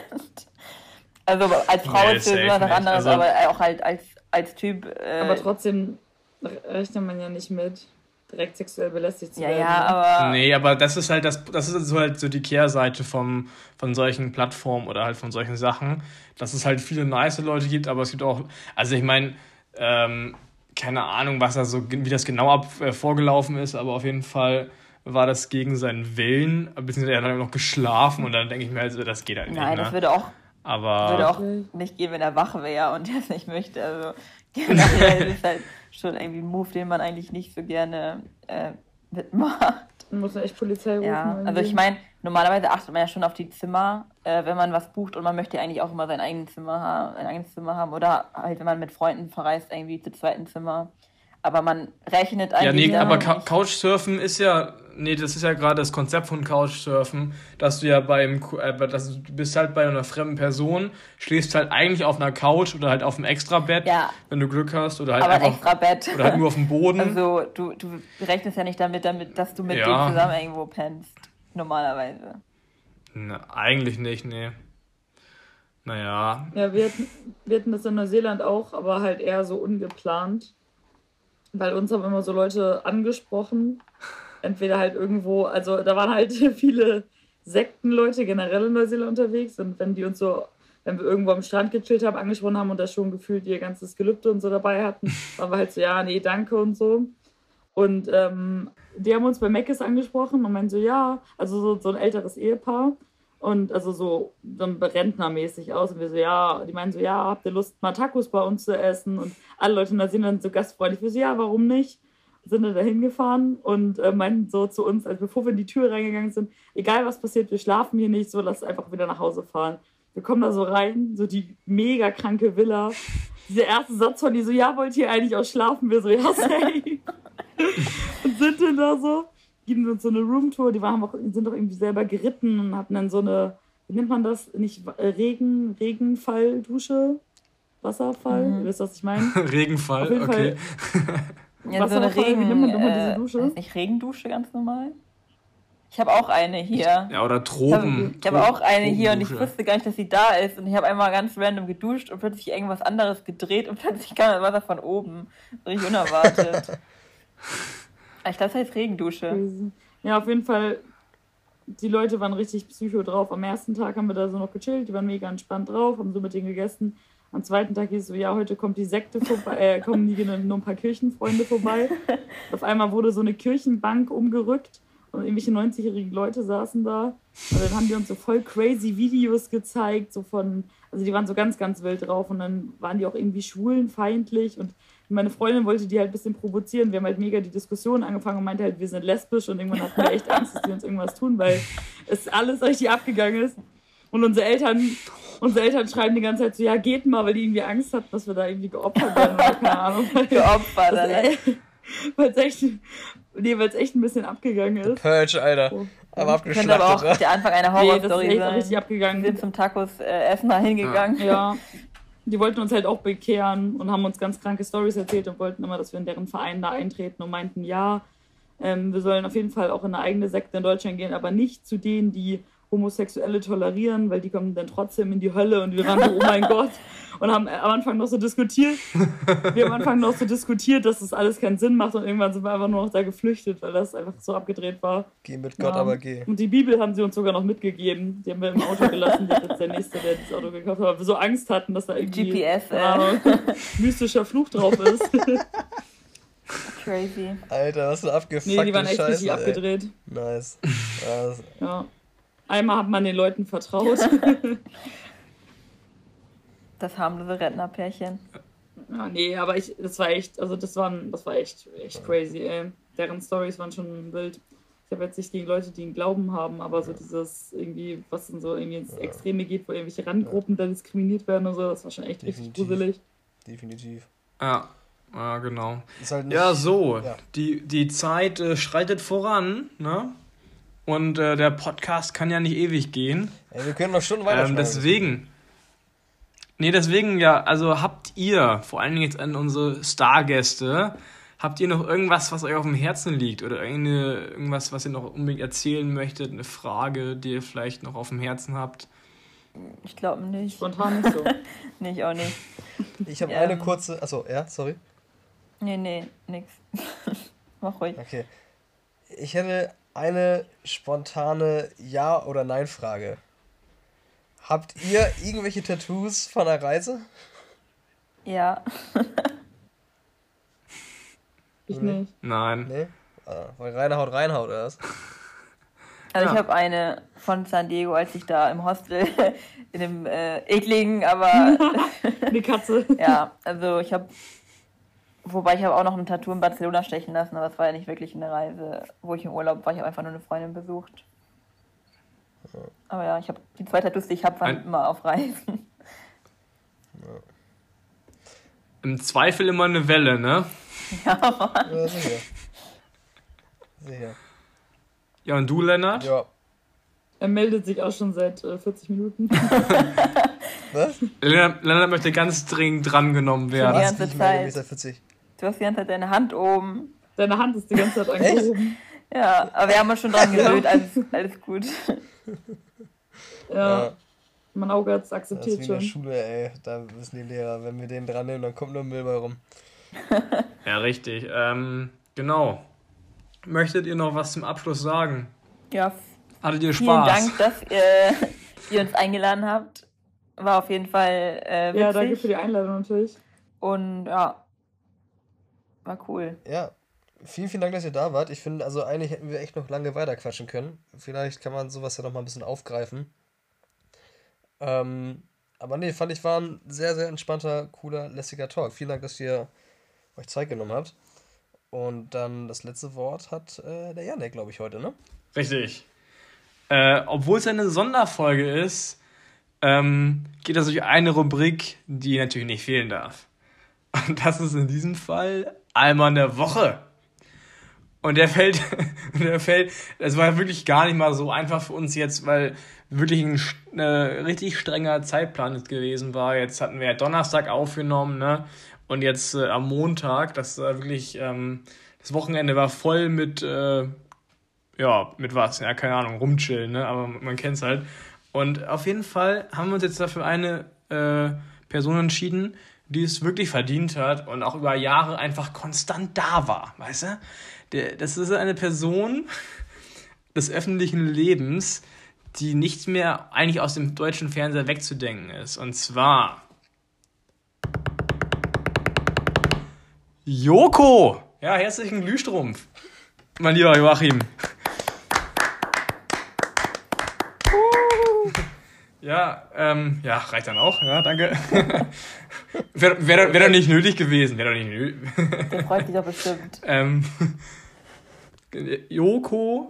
S5: Also als Frau ist es immer was anderes,
S1: also,
S5: aber auch halt als Typ.
S3: Aber trotzdem rechnet man ja nicht mit, direkt sexuell belästigt zu werden.
S5: Ja, aber.
S1: Nee, aber das ist halt so die Kehrseite von solchen Plattformen oder halt von solchen Sachen, dass es halt viele nice Leute gibt, aber es gibt auch, also ich meine, keine Ahnung, wie das genau vorgelaufen ist, aber auf jeden Fall war das gegen seinen Willen, beziehungsweise er hat dann noch geschlafen und dann denke ich mir halt, das geht halt nicht.
S5: Nein,
S1: ne?
S5: das würde auch nicht gehen, wenn er wach wäre und er es nicht möchte. Also generell ist halt schon irgendwie ein Move, den man eigentlich nicht so gerne mitmacht.
S3: Man muss ja echt Polizei rufen.
S5: Ja, also ich meine, normalerweise achtet man ja schon auf die Zimmer, wenn man was bucht und man möchte eigentlich auch immer sein eigenes Zimmer haben oder halt, wenn man mit Freunden verreist, irgendwie zu zweiten Zimmer. Aber man rechnet eigentlich...
S1: Ja, nee, aber Couchsurfen ist ja... Nee, das ist ja gerade das Konzept von Couchsurfen, dass du ja du bist halt bei einer fremden Person, schläfst halt eigentlich auf einer Couch oder halt auf einem Extrabett, wenn du Glück hast, oder halt
S5: aber
S1: einfach...
S5: ein Extrabett.
S1: Oder halt nur auf dem Boden.
S5: Also du rechnest ja nicht damit, dass du mit dem zusammen irgendwo pennst, normalerweise.
S1: Na, eigentlich nicht, nee. Naja.
S3: Ja, wir hatten das in Neuseeland auch, aber halt eher so ungeplant. Weil uns haben immer so Leute angesprochen, entweder halt irgendwo, also da waren halt viele Sektenleute generell in Neuseeland unterwegs und wenn wir irgendwo am Strand gechillt haben, angesprochen haben und da schon gefühlt ihr ganzes Gelübde und so dabei hatten, waren wir halt so, ja, nee, danke und so. Und die haben uns bei Meckes angesprochen und meinen so, ja, also so ein älteres Ehepaar und also so ein rentnermäßig aus und wir so, ja, die meinen so, ja, habt ihr Lust, mal Tacos bei uns zu essen? Und alle Leute da sind dann so gastfreundlich, wir so, ja, warum nicht? Sind dann da hingefahren und meinten so zu uns, also bevor wir in die Tür reingegangen sind, egal was passiert, wir schlafen hier nicht, so lass einfach wieder nach Hause fahren. Wir kommen da so rein, so die mega kranke Villa. Dieser erste Satz von die so, ja, wollt ihr eigentlich auch schlafen? Wir so, ja, safe. Und sind dann da so, geben uns so eine Roomtour, sind doch irgendwie selber geritten und hatten dann so eine, wie nennt man das? Nicht Regenfalldusche? Wasserfall? Ihr wisst, was ich meine?
S1: Regenfall, okay.
S5: Ja, so eine
S3: wie nennt man nochmal diese Dusche?
S5: Ist nicht Regendusche ganz normal? Ich habe auch eine hier.
S1: Ja, oder Tropen.
S5: Ich habe auch eine hier und ich wusste gar nicht, dass sie da ist. Und ich habe einmal ganz random geduscht und plötzlich irgendwas anderes gedreht und plötzlich kam das Wasser von oben. Richtig unerwartet. Ich glaube, das heißt Regendusche.
S3: Ja, auf jeden Fall, die Leute waren richtig psycho drauf. Am ersten Tag haben wir da so noch gechillt, die waren mega entspannt drauf, haben so mit denen gegessen. Am zweiten Tag hieß es so, ja, heute kommt die Sekte vorbei, kommen nur ein paar Kirchenfreunde vorbei. Auf einmal wurde so eine Kirchenbank umgerückt und irgendwelche 90-jährigen Leute saßen da. Und dann haben die uns so voll crazy Videos gezeigt, also die waren so ganz, ganz wild drauf und dann waren die auch irgendwie schwulenfeindlich und meine Freundin wollte die halt ein bisschen provozieren. Wir haben halt mega die Diskussion angefangen und meinte halt, wir sind lesbisch und irgendwann hatten wir echt Angst, dass die uns irgendwas tun, weil es alles richtig abgegangen ist. Und unsere Eltern schreiben die ganze Zeit so, ja, geht mal, weil die irgendwie Angst hatten, dass wir da irgendwie geopfert werden oder keine Ahnung.
S5: Geopfert,
S3: Weil es echt ein bisschen abgegangen ist.
S2: Purge, Alter.
S3: Oh.
S2: Aber
S5: Könnte aber auch
S2: abgeschlachtet,
S5: der Anfang einer
S3: Nee, das ist
S5: Horrorstory
S3: echt
S5: sein.
S3: richtig abgegangen.
S5: Wir sind zum Tacos essen mal hingegangen.
S3: Ja. Die wollten uns halt auch bekehren und haben uns ganz kranke Storys erzählt und wollten immer, dass wir in deren Verein da eintreten und meinten, ja, wir sollen auf jeden Fall auch in eine eigene Sekte in Deutschland gehen, aber nicht zu denen, die Homosexuelle tolerieren, weil die kommen dann trotzdem in die Hölle und wir waren so, oh mein Gott. Und haben am Anfang noch so diskutiert. Dass das alles keinen Sinn macht und irgendwann sind wir einfach nur noch da geflüchtet, weil das einfach so abgedreht war.
S2: Geh mit Gott, aber geh.
S3: Und die Bibel haben sie uns sogar noch mitgegeben. Die haben wir im Auto gelassen. Das ist jetzt der Nächste, der das Auto gekauft hat. Weil wir so Angst hatten, dass da irgendwie
S5: GPS,
S3: mystischer Fluch drauf ist.
S5: Crazy.
S2: Alter, was für abgefuckte
S3: Nee, die waren echt
S2: Scheiße,
S3: richtig abgedreht.
S2: Nice.
S3: Ja. Einmal hat man den Leuten vertraut.
S5: Das harmlose Rentnerpärchen.
S3: Ja, nee, aber das war echt crazy, ey. Deren Storys waren schon wild. Ich habe jetzt nicht gegen Leute, die einen Glauben haben, aber so dieses irgendwie, was dann so irgendwie ins Extreme geht, wo irgendwelche Randgruppen da diskriminiert werden und so, das war schon echt richtig gruselig.
S2: Definitiv.
S1: Ja, genau.
S2: Ist halt nicht,
S1: Ja, so.
S2: Ja.
S1: Die Zeit schreitet voran, ne? Und der Podcast kann ja nicht ewig gehen.
S2: Ey, wir können noch Stunden weiter
S1: Deswegen, ja, also habt ihr, vor allen Dingen jetzt an unsere Stargäste, habt ihr noch irgendwas, was euch auf dem Herzen liegt? Oder irgendwas, was ihr noch unbedingt erzählen möchtet? Eine Frage, die ihr vielleicht noch auf dem Herzen habt?
S5: Ich glaube nicht.
S3: Spontan nicht so.
S5: Nee, ich auch nicht.
S2: Ich habe eine kurze... Achso, ja, sorry.
S5: Nee, nix. Mach ruhig.
S2: Okay. Ich hätte eine spontane Ja- oder Nein-Frage. Habt ihr irgendwelche Tattoos von der Reise?
S5: Ja.
S3: Ich nicht.
S1: Nein.
S2: Nee? Weil reinhaut, oder was?
S5: Also ich habe eine von San Diego, als ich da im Hostel in dem ekligen, aber
S3: Eine Katze.
S5: ja, also ich habe auch noch ein Tattoo in Barcelona stechen lassen, aber es war ja nicht wirklich eine Reise, wo ich im Urlaub war. Ich habe einfach nur eine Freundin besucht. Aber ja, ich habe die 2 Tattoos, die ich habe, waren immer auf Reisen.
S1: Im Zweifel immer eine Welle, ne?
S5: Ja, Mann.
S2: Ja, sicher.
S1: Ja, und du, Lennart?
S2: Ja.
S3: Er meldet sich auch schon seit 40 Minuten.
S2: Was?
S1: Lennart möchte ganz dringend drangenommen werden.
S5: Die
S2: Was?
S5: ganze
S2: Ich melde mich
S5: Zeit.
S2: seit 40.
S5: Du hast die ganze Zeit deine Hand oben.
S3: Deine Hand ist die ganze Zeit angehoben.
S5: Ja, aber wir haben uns schon dran gewöhnt, alles gut.
S3: Ja. Mein Auge hat es
S2: Das ist
S3: akzeptiert
S2: wie in der
S3: schon.
S2: Schule, ey. Da wissen die Lehrer, wenn wir den dran nehmen, dann kommt nur Müll bei rum.
S1: Ja, richtig. Genau. Möchtet ihr noch was zum Abschluss sagen?
S5: Ja,
S1: Hattet ihr
S5: vielen
S1: Spaß?
S5: Dank, dass ihr uns eingeladen habt. War auf jeden Fall witzig.
S3: Ja, danke für die Einladung natürlich.
S5: Und ja, war cool.
S2: Ja, vielen Dank, dass ihr da wart. Ich finde, also eigentlich hätten wir echt noch lange weiter quatschen können. Vielleicht kann man sowas ja noch mal ein bisschen aufgreifen. Aber nee, fand ich, war ein sehr, sehr entspannter, cooler, lässiger Talk. Vielen Dank, dass ihr euch Zeit genommen habt. Und dann das letzte Wort hat der Janek, glaube ich, heute, ne?
S1: Richtig. Obwohl es eine Sonderfolge ist, geht das durch eine Rubrik, die natürlich nicht fehlen darf. Und das ist in diesem Fall Allmann der Woche. Und der fällt, das war wirklich gar nicht mal so einfach für uns jetzt, weil wirklich ein richtig strenger Zeitplan jetzt gewesen war. Jetzt hatten wir ja Donnerstag aufgenommen, ne? Und jetzt am Montag, das war wirklich, das Wochenende war voll mit, mit was? Ja, keine Ahnung, rumchillen, ne? Aber man kennt's halt. Und auf jeden Fall haben wir uns jetzt dafür eine Person entschieden, die es wirklich verdient hat und auch über Jahre einfach konstant da war, weißt du? Das ist eine Person des öffentlichen Lebens, die nicht mehr eigentlich aus dem deutschen Fernseher wegzudenken ist. Und zwar Joko! Ja, herzlichen Glühstrumpf, mein lieber Joachim. Ja, reicht dann auch. Ja, danke. Wäre doch nicht nötig gewesen.
S5: Der freut sich doch bestimmt.
S1: Joko,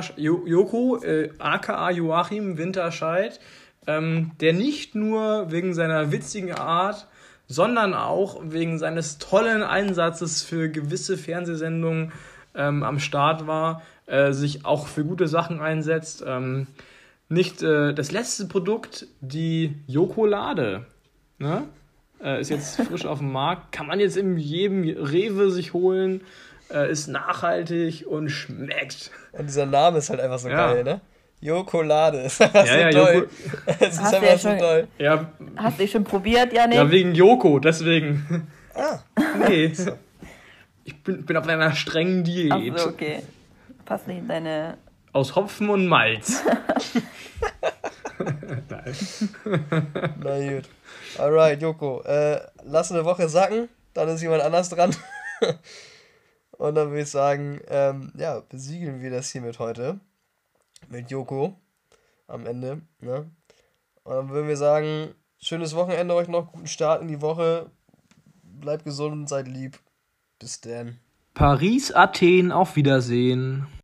S1: aka Joachim Winterscheid, der nicht nur wegen seiner witzigen Art, sondern auch wegen seines tollen Einsatzes für gewisse Fernsehsendungen am Start war, sich auch für gute Sachen einsetzt. Nicht das letzte Produkt, die Jokolade, ne? Ist jetzt frisch auf dem Markt, kann man jetzt in jedem Rewe sich holen, ist nachhaltig und schmeckt.
S2: Und dieser Name ist halt einfach so
S1: Ja.
S2: geil, ne? Jokolade ist einfach so toll. Es ist
S5: Hast du
S2: einfach
S5: ja
S2: so
S5: schon-
S2: toll.
S1: Ja,
S5: Hast du dich schon probiert, Janik?
S1: ja, wegen Joko, deswegen.
S2: Ah,
S1: Nee. Ich bin auf einer strengen Diät.
S5: Achso, okay. Passt nicht in deine...
S1: Aus Hopfen und Malz. Nein.
S2: na gut. Alright, Joko. Lass eine Woche sacken, dann ist jemand anders dran. Und dann würde ich sagen, ja, besiegeln wir das hiermit heute. Mit Joko am Ende. Ne? Und dann würden wir sagen, schönes Wochenende euch noch, guten Start in die Woche. Bleibt gesund und seid lieb. Bis dann.
S1: Paris, Athen, auf Wiedersehen.